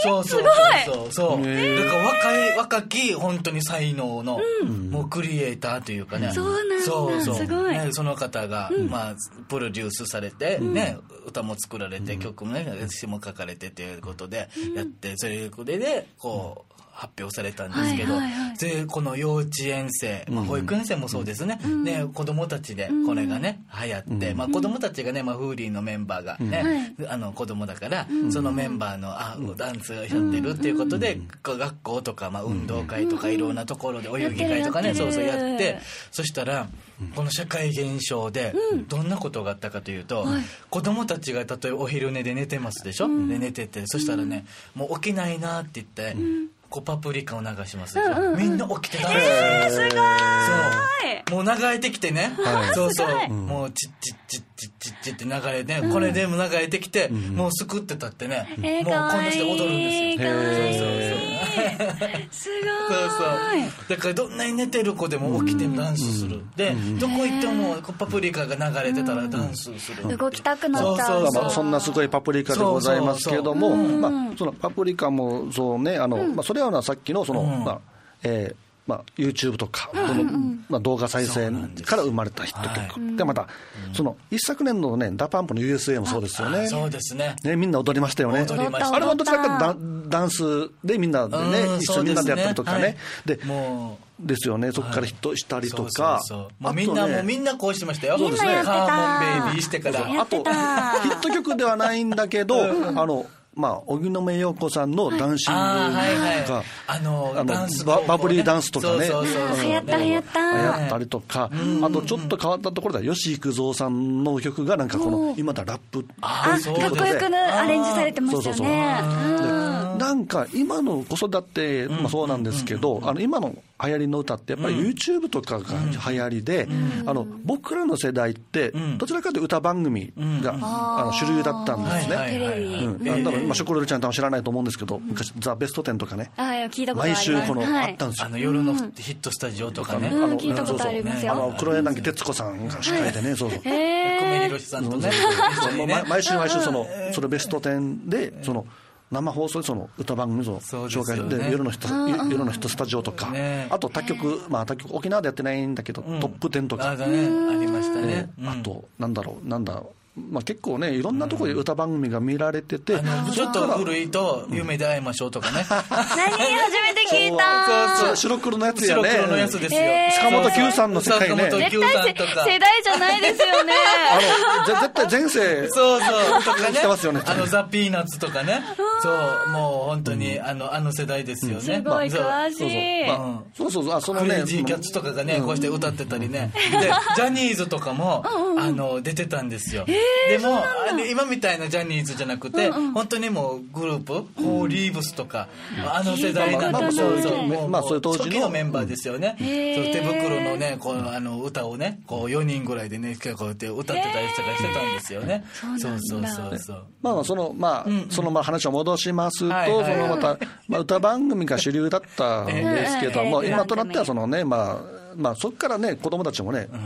そうそうそうそう。だから若い若き本当に才能の、うん、もうクリエイターというかね。 そうなんだ。そうそう。すごい。 ね、その方が、うん、まあプロデュースされて、うん、ね歌も作られて、うん、曲もね詩も書かれてということでやって、うん、それででこう。発表されたんですけど、はいはいはい、でこの幼稚園生、まあ、保育園生もそうですね、うん、で子供たちでこれがね流行って、うんまあ、子供たちがね、まあ、フーリーのメンバーがね、うん、あの子供だから、うん、そのメンバーのあダンスやってるっていうことで、うん、学校とか、まあ、運動会とかいろんなところで泳ぎ会とかね、そうそうやって、そしたらこの社会現象でどんなことがあったかというと、うん、子供たちが例えばお昼寝で寝てますでしょ、うん、で寝てて、そしたらねもう起きないなって言って、うんこうパプリカを流しますでしょ、うんうん、みんな起きてたんですよ、 えー、すごいそうもう流れてきてね、はい、そうそう、うん、もうチッチッチッチッチッチッって流れて、うん、これでも流れてきて、うん、もうすくってたってね、 えー、 もうこんなして踊るんですよ、 えー、そうそうそうすごいそうそうだからどんなに寝てる子でも起きてダンスする、うん、で、うん、どこ行ってもパプリカが流れてたらダンスする、 うん、動きたくなっちゃう、 そうそうそう、まあ、そんなすごいパプリカでございますけども、まあ、そのパプリカもそうねあの、うんまあ、それはさっきのその、うんまあえーまあ、YouTube とか、うんそのまあ、動画再生から生まれたヒット曲、はい、でまた、うん、その一昨年のねダパンプの ユーエスエー もそうですよね。 そうですね。 ねみんな踊りましたよね。 踊りました。 あれはどちらかというとダンスでみんなでね一緒にみんなでやったりとかね。で、はい、もうですよね。そこからヒットしたりとか、 そうそうそうもうみんな、ね、もうみんなこうしてましたよ。 そうですね。 カーモンベイビーしてから。 あとヒット曲ではないんだけど、うん、あの。まあ、荻野目洋子さんのダンシングが、はいはいはい、 あのあのダンス、 ね、バ, バブリーダンスとかね、 そうそうそうそう流行った流行った流行ったりとか、あとちょっと変わったところでは吉幾三さんの曲がなんかこの今だラップあかっこよくアレンジされてましたよね。そうそうそうなんか今の子育て、まあ、そうなんですけど、あの今の流行りの歌ってやっぱり YouTube とかが流行りで、うん、あの僕らの世代ってどちらかというと歌番組が、うん、あの主流だったんですね。 テレビ、 うん、だから今ショコロルちゃん多分知らないと思うんですけど、昔ザ・ベストテンとかね、 あ聞いたことあります。 毎週この、はい、あったんですよ。 あの夜のヒットスタジオとかね、 うん、あの聞いたことありますよ。 あの黒柳徹子さんが司会でね、はい、そうそう。 久米宏さんとね、 毎週毎週そのそれベストテンでその生放送でその歌番組の紹介 で, で、ね、夜の人夜の人スタジオとか、ね、あと他局、まあ他局沖縄でやってないんだけど、うん、トップテンとかあ, ね、ありましたね、 うん、あとなんだろうなんだろうまあ、結構ねいろんなところで歌番組が見られてて、 うん、ちょっと古いと夢で会いましょうとかね、 何初めて聞いたそうそう白黒のやつやね白黒のやつですよ、 えー、坂本九さんの世界ね絶対世代じゃないですよねあの絶対前世そうそうとかねしてますよねあのザ・ピーナッツとかねそうもう本当に、うん、あのあの世代ですよね、 すごい詳しい、 まあ、そうそうそうあそのねクレイジーキャッツとかがね、うん、こうして歌ってたりねでジャニーズとかもあの出てたんですよ、えー、でもあの今みたいなジャニーズじゃなくて、うんうん、本当にもうグループ、うん、コーリーブスとか、うん、あの世代なんで、そうそうもう、まあ、そういう当時の初期のメンバーですよね、うん、そう手袋のねこうあの歌をねこうよにんぐらいでねこうやって歌ってたりとかしてたんですよね、そうそうそうそうまあそのまあ、うんうん、そのまあ話を戻しますと、はいはい、そのまた、まあ、歌番組が主流だったんですけども、今となってはそのねまあまあそこからね子供たちもね、うん、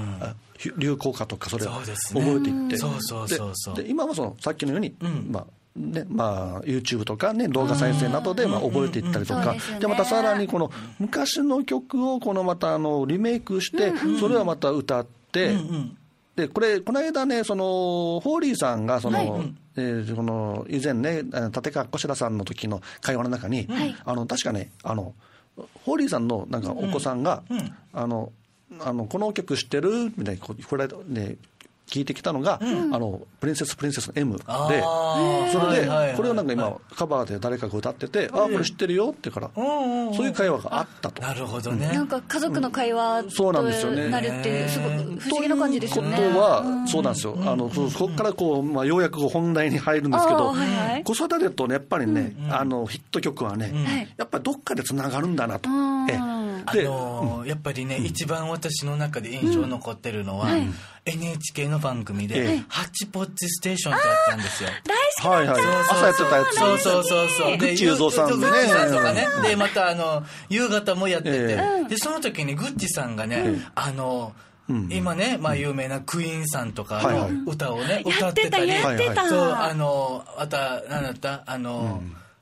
流行歌とかそれを覚えていって、 そうそうそうそうで今はそのさっきのように、うんまあねまあ、YouTube とか、ね、動画再生などでまあ覚えていったりとか、でまたさらにこの昔の曲をこのまたあのリメイクしてそれはまた歌って、うんうん、でこれこの間ねそのホーリーさんがその、はいうんえー、この以前ね立川こしらさんの時の会話の中に、はい、あの確かねあのホーリーさんのなんかお子さんが、うんうん、あのあのこの曲知ってるみたいにこれで聞いてきたのが、うん、あのプリンセスプリンセスの M でそれでこれをなんか今カバーで誰かが歌ってて、あこれ知ってるよってからそういう会話があったと。 なるほどね、 なんか家族の会話となるっていうすごく不思議な感じですよね。 ということはそうなんですよ、あのそこからこう、まあ、ようやく本題に入るんですけど、はいはい、子育てとねやっぱりね、うん、あのヒット曲はね、うん、やっぱりどっかでつながるんだなと、うんえあのーうん、やっぱりね、うん、一番私の中で印象残ってるのは、うんはい、エヌエイチケー の番組で、ええ、ハッチポッチステーションってあったんですよ。 大好きだった、 はいはい、朝やってたやつ、 そうそうそうそうグッチ雄三さんねとかね、でまたあの夕方もやってて、ええ、でその時にグッチさんがね、ええ、あのうん、今ね、まあ、有名なクイーンさんとかの歌をね、はいはい、歌ってたり、 やってたやってた、 そうあのまた何だったあの、うん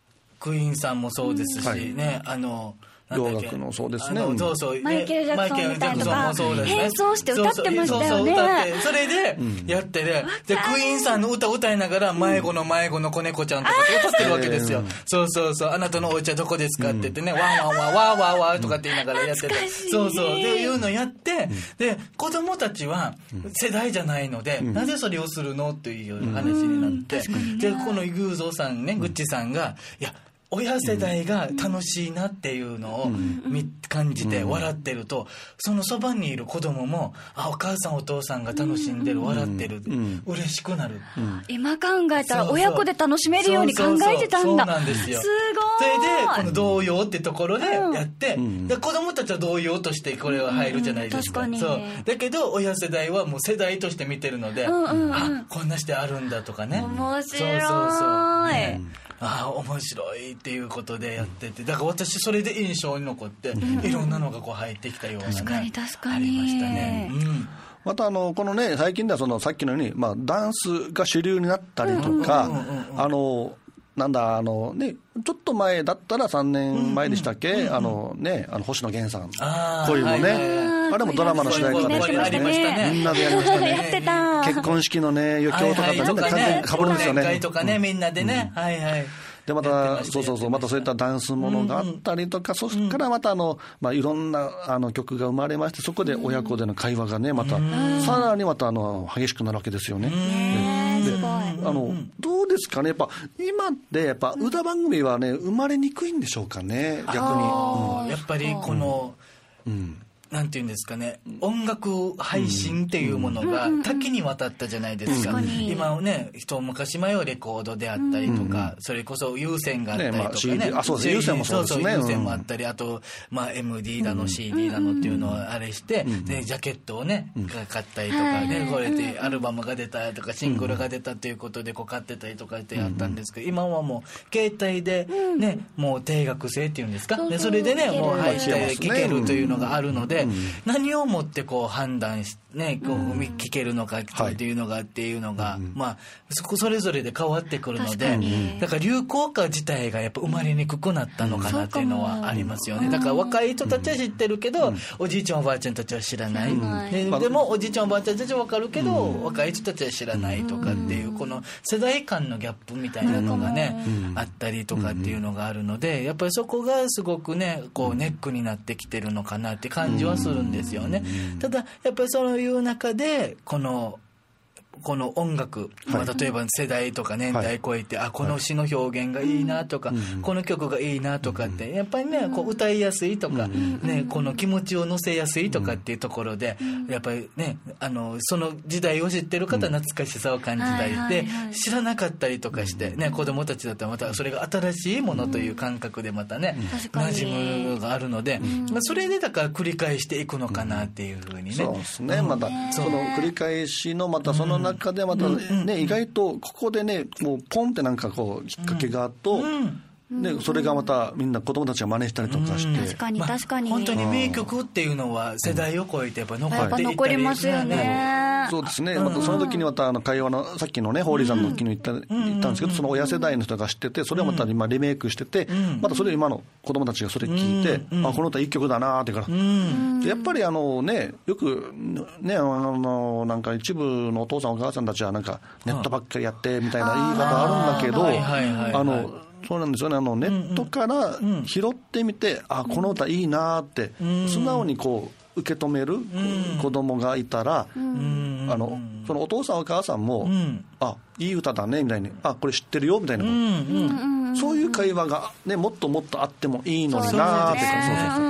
クイーンさんもそうですし、 はい、 ね、あの洋楽のそうですね、 そうそう、ね、 マイケル・ジャクソンみたいなのが変装して歌ってましたよね。 そうそうそう、歌ってそれでやってね、うん、でクイーンさんの歌を歌いながら迷子の迷子の子猫ちゃんとかって歌ってるわけですよ、うん、そうそうそう、あなたのお家はどこですかって言ってね、うん、ワンワンワンワーワーワーとかって言いながらやってて、そうそうでいうのやって、うん、で子供たちは世代じゃないので、うん、なぜそれをするのっていう話になって、うん、でこのイグーゾーさんね、グッチさんがいや親世代が楽しいなっていうのを感じて笑ってると、そのそばにいる子供もあお母さんお父さんが楽しんでる、笑ってる、嬉しくなる、 今考えたら親子で楽しめるように考えてたんだ。 そうなんですよ。 すごい。 それでこの童謡ってところでやって、で子供たちは童謡としてこれは入るじゃないですか、うん、そうだけど親世代はもう世代として見てるので、うんうんうん、あこんなしてあるんだとかね、 面白い。 そうそうそう、ね、ああ面白いっていうことでやってて、だから私それで印象に残って、うん、いろんなのがこう入ってきたような、ね、 確かに確かにありましたね、うん、 またあのこのね最近ではそのさっきのように、まあ、ダンスが主流になったりとか、あのなんだあのねちょっと前だったらさんねんまえでしたっけ、うんうんうん、あのねあの星野源さん恋もね、はいはいはい、あれもドラマの主題歌でしたね、みんなでやりましたねやってた結婚式のね余興とかとみんな完全に被るんですよね、 会とかね、みんなでね、うん、はいはいでまたそうそうそうまたそういったダンスものがあったりとか、うんうん、そこからまたあの、まあ、いろんなあの曲が生まれまして、そこで親子での会話がねまた、うん、さらにまたあの激しくなるわけですよね、うん、でであのどうですかね、やっぱ今ってやっぱ歌番組はね生まれにくいんでしょうかね、逆に、うん、 やっぱりこの、うんうんなんていうんですかね、音楽配信っていうものが多岐にわたったじゃないですか、うんうん、今ね一昔前はレコードであったりとか、うん、それこそ有線があったりとかね、ねまあ、シーディー あそうです有線もそうですね、そうそう有線もあったり、あと、まあ、エムディー だの シーディー だのっていうのをあれして、うん、でジャケットをね買ったりとかね、これでアルバムが出たとかシングルが出たということでこう買ってたりとかってやったんですけど、今はもう携帯でねもう定額制っていうんですか、でそれでねもう入って聴けるというのがあるので、何をもってこう判断してね、こう聞けるのかっていうのがっていうのが、まあそこそれぞれで変わってくるので、だから流行歌自体がやっぱ生まれにくくなったのかなっていうのはありますよね。だから若い人たちは知ってるけど、おじいちゃんおばあちゃんたちは知らない、で, でもおじいちゃんおばあちゃんたちは分かるけど、若い人たちは知らないとかっていう、この世代間のギャップみたいなのがね、あったりとかっていうのがあるので、やっぱりそこがすごくねこうネックになってきてるのかなって感じはするんですよね。ただやっぱりそういう中でこのこの音楽、まあ、例えば世代とか年代超えて、はい、あこの詩の表現がいいなとか、はい、この曲がいいなとかって、やっぱりねこう歌いやすいとか、ね、この気持ちを乗せやすいとかっていうところで、やっぱりねあのその時代を知ってる方は懐かしさを感じたりで、知らなかったりとかして、ね、子供たちだったらまたそれが新しいものという感覚でまたね馴染むのがあるので、まあ、それでだから繰り返していくのかなっていうふうにね、 そうですね、またその繰り返しのまたその中でまたね、意外とここでねもうポンってなんかこうきっかけがあると、でそれがまたみんな子供たちが真似したりとかして、 確かに確かに、 まあ、本当に名曲っていうのは世代を超えてやっぱ残っていったり、 やっぱ残りますよね。 そうですね、またその時にまたあの会話のさっきのねホーリーさんの時に言った、言ったんですけど、その親世代の人が知ってて、それをまた今リメイクしてて、またそれを今の子供たちがそれ聞いて、あこの歌いい曲だなーってから、やっぱりあのねよくねあのなんか一部のお父さんお母さんたちはなんかネットばっかりやってみたいな言い方あるんだけど、あのそうなんですよね、あのネットから拾ってみて、あこの歌いいなって素直にこう受け止める子供がいたら、あのそのお父さんお母さんも、あいい歌だねみたいに、あこれ知ってるよみたいな、そういう会話が、ね、もっともっとあってもいいのになって、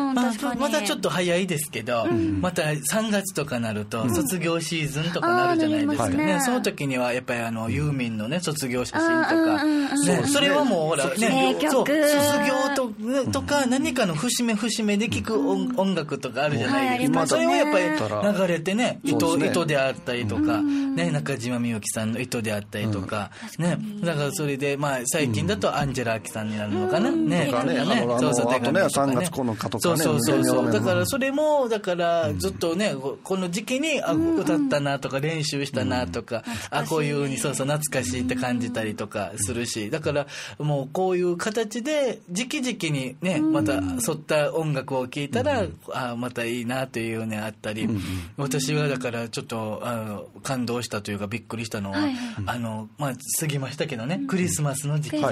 まあ、まだちょっと早いですけど、うん、またさんがつとかなると卒業シーズンとかなるじゃないですか、うんね、その時にはやっぱりあのユーミンの、ね、卒業写真とか、ね、それはもうほら、ね、そう卒業 と, とか何かの節目節目で聴く 音, 音楽とかあるじゃないですか、はい、それをやっぱり流れてね、糸、ね、糸であったりとか、ね、中島みゆきさんの糸であったりとか、ね、だからそれで、まあ、最近だとアンジェラ・アキさんになるのかな、ね、 とかね、そうそう、あとねさんがつこのかとかね、 そうそうそう。だからそれもだからずっとね、うん、この時期にあ歌ったなとか練習したなとか、うん、あこういう風にそうそう懐かしいって感じたりとかするし、だからもうこういう形で時期時期にねまた沿った音楽を聴いたら、うん、あまたいいなというねあったり、うん、私はだからちょっとあの感動したというかびっくりしたのは、はい、あのまあ過ぎましたけどね、うん、クリスマスの時期で、はい、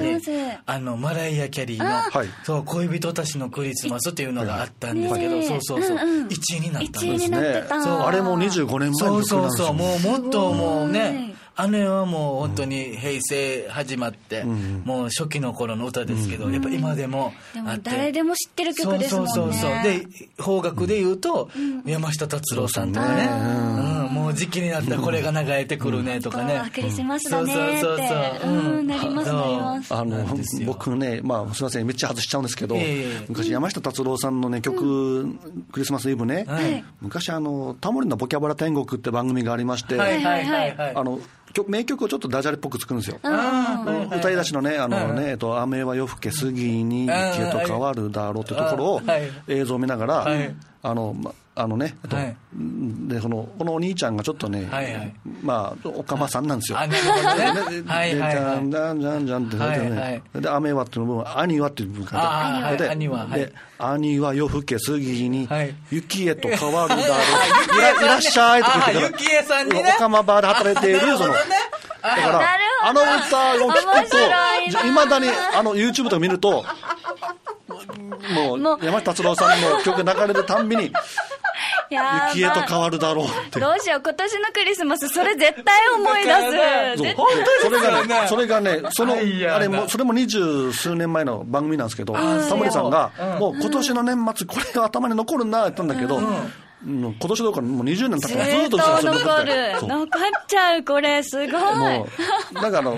あのマライア・キャリーの、はい、そう恋人たちのクリスマスっていうのがあったんですけど、ね、そうそうそう、うんうん、いちいになったんですね。 そうあれもにじゅうごねんまえの曲なんですよ。 そうそうそう、もうもっともうね、あれはもう本当に平成始まって、うん、もう初期の頃の歌ですけど、うん、やっぱ今でもあって、 でも誰でも知ってる曲ですもんね。そうそうそうそう。で邦楽で言うと、うん、山下達郎さんとかね、うんうん、もう時期になったらこれが流れてくるねとかね、 うん、クリスマスだねって、そうそうそうそう、うん、なりますなります。 あの僕ね、まあすいませんめっちゃ外しちゃうんですけど、えー、昔山下達郎さんのね曲、うん、クリスマスイブね、はい、昔あのタモリのボキャブラ天国って番組がありまして、はいはいはいはい、あの名曲をちょっとダジャレっぽく作るんですよ。歌い出しのね、あのね、えっと、雨は夜更け過ぎに雪へと変わるだろうってところを映像を見ながら、あの、ま、あのね、はい、でこのこのお兄ちゃんがちょっとね、はいはい、まあおかまさんなんですよ。で、じゃんじゃんじゃんじゃんってね、はいはい、で雨はっていう部分、兄はっていう部分があって、で、兄は、はい、で兄は夜更け過ぎに雪へと変わるだろう、いら、いらっしゃいとか言ってから、ね、おかまバーで働いているその。だからあの歌を聞くといまだにあの YouTube とか見るともう山下達郎さんの曲流れるたんびに雪へと変わるだろうって。 どうしよう、今年のクリスマスそれ絶対思い出す。 それがね、それがね、そのあれもそれも二十数年前の番組なんですけど、タモリさんがもう今年の年末これが頭に残るなって言ったんだけど、今年どうかもうにじゅうねん経ったらずっとずっと残る残っちゃう、これすごい。もうだから、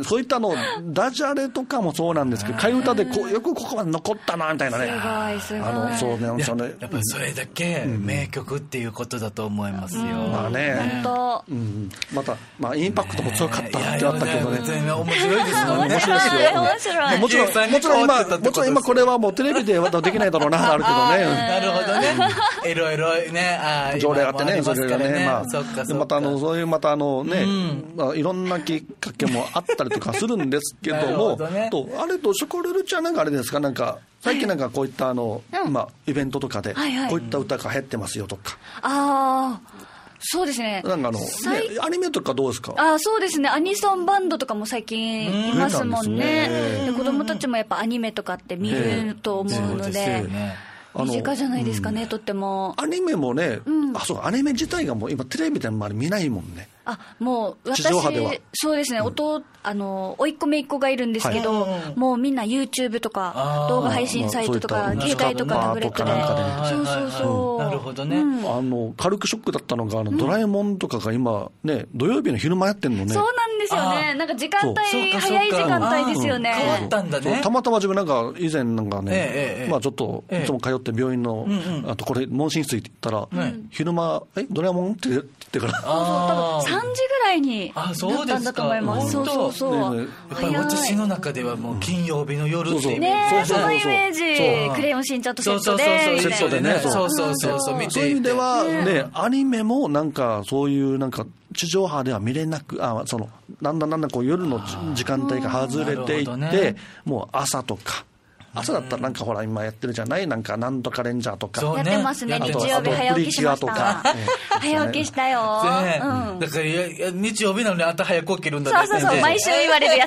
そういったのダジャレとかもそうなんですけど、替え歌でこうよくここまで残ったなみたいなね。 すごいすごい。 あのそうね、 そうね、やっぱりそれだけ名曲っていうことだと思いますよ。 まあね、本当、うん、またまあインパクトも強かったってあったけどね。 面白いですよね。 面白いですよ。面白い。 もちろんもちろん今もちろん今これはもうテレビではできないだろうなあるけどね。 なるほどね。いろいろね、あ条例があってね、それがね、まあ、またあのそういうまたあのね、まあいろんなきっかけもあったりとかするんですけども、とあれとショコレルちゃんなんかあれですか、なんか最近なんかこういったあのまあイベントとかでこういった歌が流行ってますよとか。 ああ。そうですね。 なんかあの、ね、アニメとかどうですか？ あ、そうですね。アニソンバンドとかも最近いますもんね。で子供たちもやっぱアニメとかって見ると思うので。身近じゃないですかね、うん、とっても。 アニメもね、うん、あ、そうアニメ自体がもう今テレビでもあれ見ないもんね。 あ、もう私地上波ではそうですね、うん、弟あの甥っ子姪っ子がいるんですけど、はい、もうみんな YouTube とか動画配信サイトとか、まあ、携帯とかタブレットで、そうそうそう、 なるほどね、うん、 あの軽くショックだったのがあの、うん、ドラえもんとかが今ね土曜日の昼間やってんのね。 そうなんですよね。なんか時間帯早い時間帯ですよね。 変わったんだね。 たまたま自分なんか以前なんかね、ええまあちょっといつも通って病院の、ええ、あとこれ問診室行ったら、うん、昼間えドラえもんって言ってから多分さんじぐらいになったんだと思います。そうそうそう。 やっぱり私の中ではもう金曜日の夜っていうね、そのイメージ。クレヨンしんちゃんとセットでセットでね。 そうそうそうそう。 そういう意味ではね、アニメもなんかそういうなんか地上波では見れなく、あ、そのだんだんだんだんこう夜の時間帯が外れていって、もう朝とか。朝だったらなんかほら今やってるじゃない、なんかなんとかレンジャーとかやってますね。日曜日早起きしました。早起きしたよ。 だからいや日曜日なのにあんた早く起きるんだって。 そうそうそう、毎週言われるや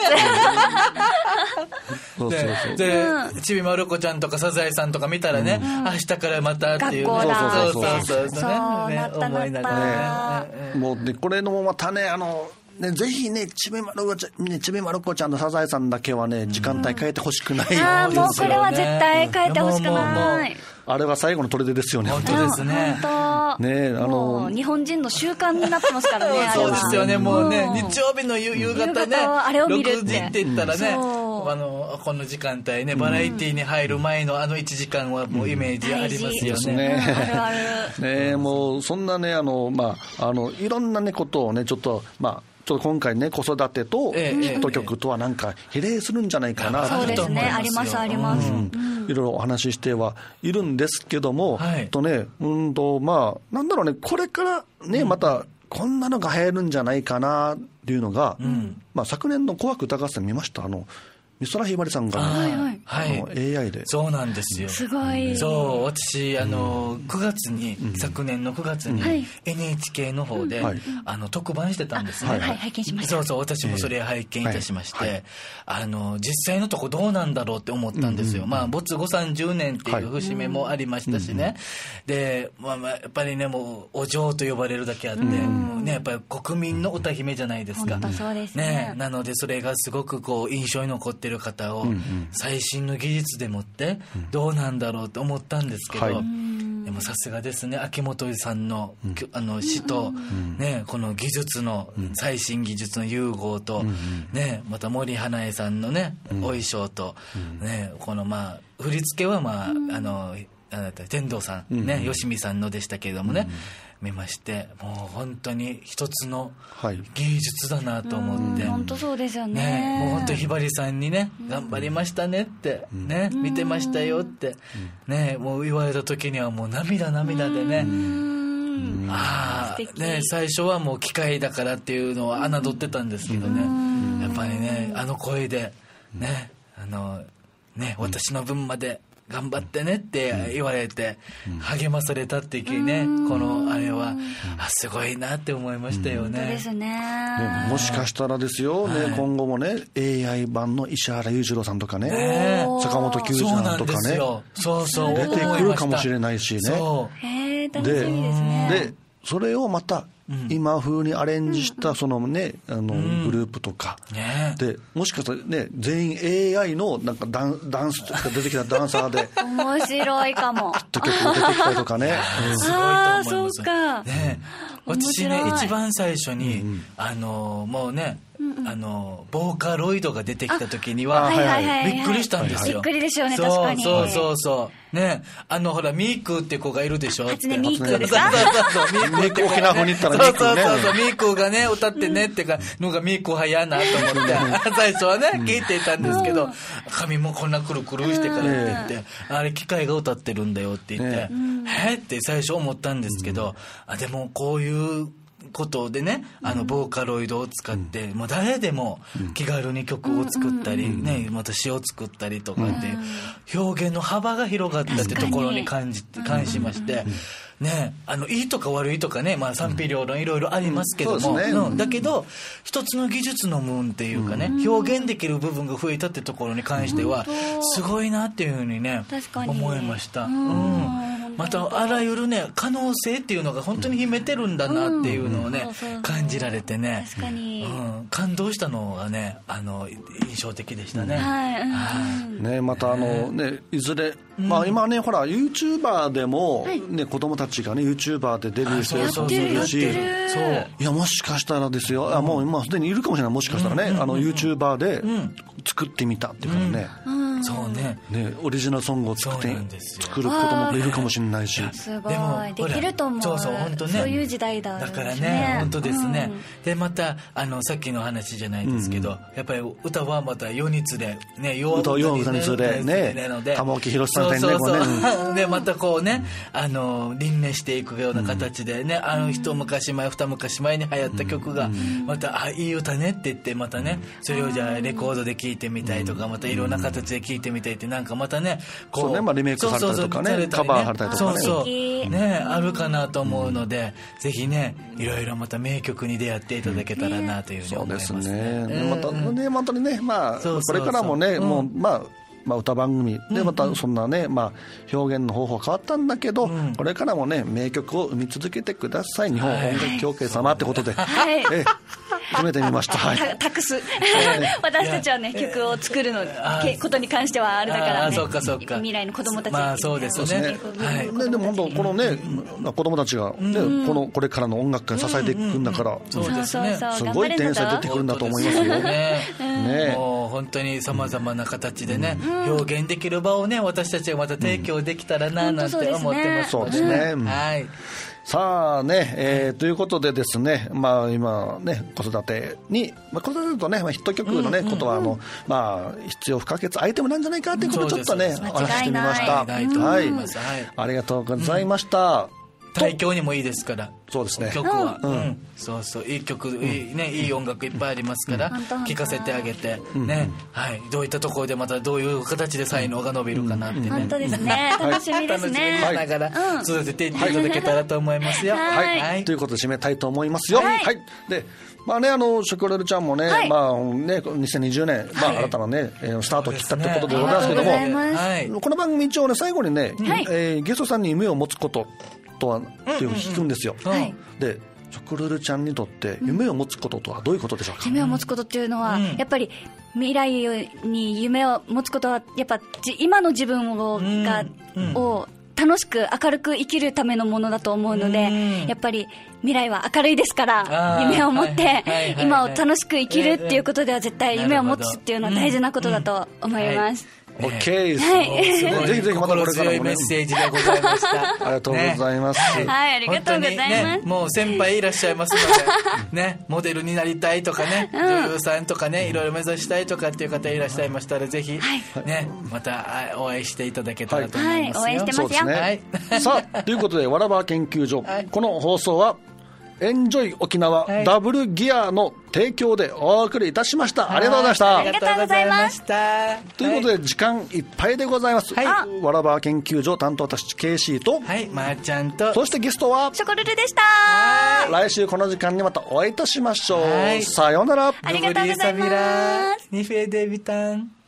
つ。でちびまる子ちゃんとかサザエさんとか見たらね、明日からまたっていう。 学校だ。 そうそうそうそう。なったなった。 もうでこれのまたね、あのね、ぜひね、ちびまる子ちゃん、ね、ちびまる子ちゃんとサザエさんだけはね、時間帯変えてほしくない、うん、 ああ、もうこれは絶対変えてほしくない。 あれは最後の砦ですよね。 本当ですね。 本当。 ね、あの日本人の習慣になってますからね。あれはそうですよね。もうね、日曜日の夕方ね、 あれを見るってろくじって言ったらね、あのこの時間帯ね、バラエティーに入る前のあのいちじかんはもうイメージありますよね。 ね、あるある。ね、もうそんなね、あのまああのいろんなねことをねちょっとまあ。 ちょっと今回ね子育てとヒット曲とはなんか比例するんじゃないかな、 そうですね、ありますあります、うん、 いろいろお話ししてはいるんですけども、 はい、 とねうんとまあなんだろうね、これからねまたこんなのが流行るんじゃないかなっていうのが、うん、まあ昨年の紅白歌合戦見ました？あの美空ひばりさんが、 はいはい、 あの エーアイ で、 そうなんですよ、 すごい、 そう私あのくがつに、うん、昨年のくがつに エヌエイチケー の方で、うん、あの特番してたんですね、 はいはい、拝見しました。 そうそう、私もそれ拝見いたしまして、えーはいはい、あの実際のとこどうなんだろうって思ったんですよ、うんうん、まあ没後さんじゅうねんっていう節目もありましたしね、はい、で、まあ、まあやっぱりねもうお嬢と呼ばれるだけあって、うんもうね、やっぱり国民の歌姫じゃないですか、 本当そうですね、 ね、なのでそれがすごくこう印象に残ってる方を、うん最新の技術でもってどうなんだろうと思ったんですけど、はい、でもさすがですね、秋元さんの、うん、あの詩と、うんね、この技術の、うん、最新技術の融合と、うんね、また森英恵さんのね、うん、お衣装と、うんね、このまあ振り付けはまあ、うん、あの天童さん、ね、吉見さんのでしたけれどもね、うん、見まして、もう本当に一つの芸術だなと思って、 はい、本当そうですよ ね, ねもう本当ひばりさんにね、うん、頑張りましたねって、うんね、見てましたよって、うんね、もう言われた時にはもう涙涙でね、うんあね、最初はもう機械だからっていうのは侮ってたんですけどね、やっぱりねあの声でね、あのね私の分まで頑張ってねって言われて励まされたっていうね、このあれはあすごいなって思いましたよね。 本当ですね。 ねもしかしたらですよ、ねはい、今後もね エーアイ 版の石原裕次郎さんとかね、ね坂本九さんとかね、 そうそう出てくるかもしれないしね。 そうへー楽しみですね。 でそれをまた今風にアレンジしたそのね、あのグループとか、でもしかしたらね全員 エーアイ のなんかダン、ダンスが出てきたダンサーで面白いかもヒット曲が出てきたりとかね、 うん、すごいと思います。 そうか、 ね、私ね一番最初に、うん、あのもうねあのボーカロイドが出てきた時にはびっくりしたんですよ。 びっくりでしょうね、 そう確かに。 そうそうそうね、あのほらミークって子がいるでしょ。 初音ミークですか。 そうそうそうミーク沖縄風に言ったらミークね。 そうそうそうミークがね歌ってねってかのがミークはやなと思って最初はね聞いていたんですけど、髪もこんなくるくるしてからって言ってあれ機械が歌ってるんだよって言ってえって最初思ったんですけど、あでもこういうことでね、あのボーカロイドを使って、うん、もう誰でも気軽に曲を作ったり、うんね、また詩を作ったりとかって、うん、表現の幅が広がったってところに感じ感じまして、うんね、あのいいとか悪いとかね、まあ、賛否両論いろいろありますけども、うんねうん、だけど一つの技術の部分っていうかね、うん、表現できる部分が増えたってところに関してはすごいなっていうふうにね思いました。うんまたあらゆるね可能性っていうのが本当に秘めてるんだなっていうのをね、うん、感じられてね、 確かに、 うん、感動したのがねあの印象的でしたね、 はいうんね、またあの、ね、いずれ、まあ、今ねほら YouTuber でも、ね、子供たちがね YouTuber でデビューしてる人もいるし、そういやもしかしたらですよ、あもう今すでにいるかもしれない、もしかしたらね、うん、あの YouTuber で作ってみたっていうからね、 うんうんそうね、 ねオリジナルソングを作って作る子供もいるかもしれないし、 すごいできると思う。 そうそう本当ね、 そういう時代だ、ね、 だからね本当ですね、うん、でまたあのさっきの話じゃないですけど、うん、やっぱり歌はまた世につれね弱歌につれね玉置宏さんそうそうそうでまたこうねあの輪廻していくような形でね、うん、あの一昔前二昔前に流行った曲がまたあいい歌ねって言ってまたねそれをじゃあレコードで聴いてみたいとかまたいろんな形で聴いてみたいってなんかまたねこうそうね、まあ、リメイクされたりとかねカバーされたりとかねそうそうねあるかなと思うので、うん、ぜひねいろいろまた名曲に出会っていただけたらなというふうに思いますね。 そうですね、うん、またねまたねまあそうそうそうこれからもね、うん、もうまあまあ、歌番組でまたそんなね、まあ、表現の方法変わったんだけど、うん、これからもね名曲を生み続けてください、日本音楽協会様ってことで、はい、え決めてみました、はい、 託す私たちはね曲を作るのことに関してはあれだからね、 そうかそうか未来の子供たちに、 まあそうですね、 はい、ででも本当このね、うん、子供たちが、ねうん、このこれからの音楽界支えていくんだから、うんうん、 そうですね、 すごい天才出てくるんだと思いますよね、 ねもう本当にさまざまな形でね、うん表現できる場をね私たちがまた提供できたらななんて思ってますそうですね、 はいさあね、えー、ということでですね、まあ今ね、子育てに、まあ、子育てとね、まあ、ヒット曲のね、うんうん、ことは、あの、まあ、必要不可欠アイテムなんじゃないかということをちょっとね、お話ししてみました。はい。ありがとうございました。うん対響にもいいですから。 そうですね。 曲は、うんうん、そうそう、いい曲、うん、いいね、いい音楽いっぱいありますから、聴かせてあげて、うん、ね、はい、どういったところでまたどういう形で才能が伸びるかなってね。 本当ですね。楽しみですね。 楽しみながら育てていっていただけたらと思いますよ。 はい。はい、ということで締めたいと思いますよ。はい。はい、で。まあね、あのショコラルちゃんもね、はい、まあね、にせんにじゅうねん、まあ、新たなね、はい、スタートを切ったってことでございますけども、はい、この番組一応ね、最後にね、はい、えー、ゲストさんに夢を持つこととはっていうふうに聞くんですよ。うんうんうん、でショコルルちゃんにとって夢を持つこととはどういうことでしょうか。 夢を持つことっていうのは、うん、やっぱり未来に夢を持つことはやっぱ今の自分をが、うんうん、を楽しく明るく生きるためのものだと思うので、うん、やっぱり未来は明るいですから夢を持って今を楽しく生きるっていうことでは絶対夢を持つっていうのは大事なことだと思います。 オッケーです。 はい、 ぜひぜひまたこれからもね。 心強いメッセージでございました。 ありがとうございます。 ね、はい、ありがとうございます。 ね、もう先輩いらっしゃいますので、ね、モデルになりたいとかね、うん、女優さんとかね、いろいろ目指したいとかっていう方いらっしゃいましたら、ぜひ、はい、ね、またお会いしていただけたらと思いますよ。 はい、応援してますよ。 ね、はい、さあ、ということで、わらば研究所、はい、この放送は、エンジョイ沖縄、はい、ダブルギアの提供でお送りいたしました。ありがとうございました。 ありがとうございました。 ということで時間いっぱいでございます。はい、わらば研究所担当私ケイシーと、 はい、まーちゃんと、 そしてゲストはショコルルでした。 来週この時間にまたお会いいたしましょう。さようなら。 ありがとうございます。 ニフェデビタン。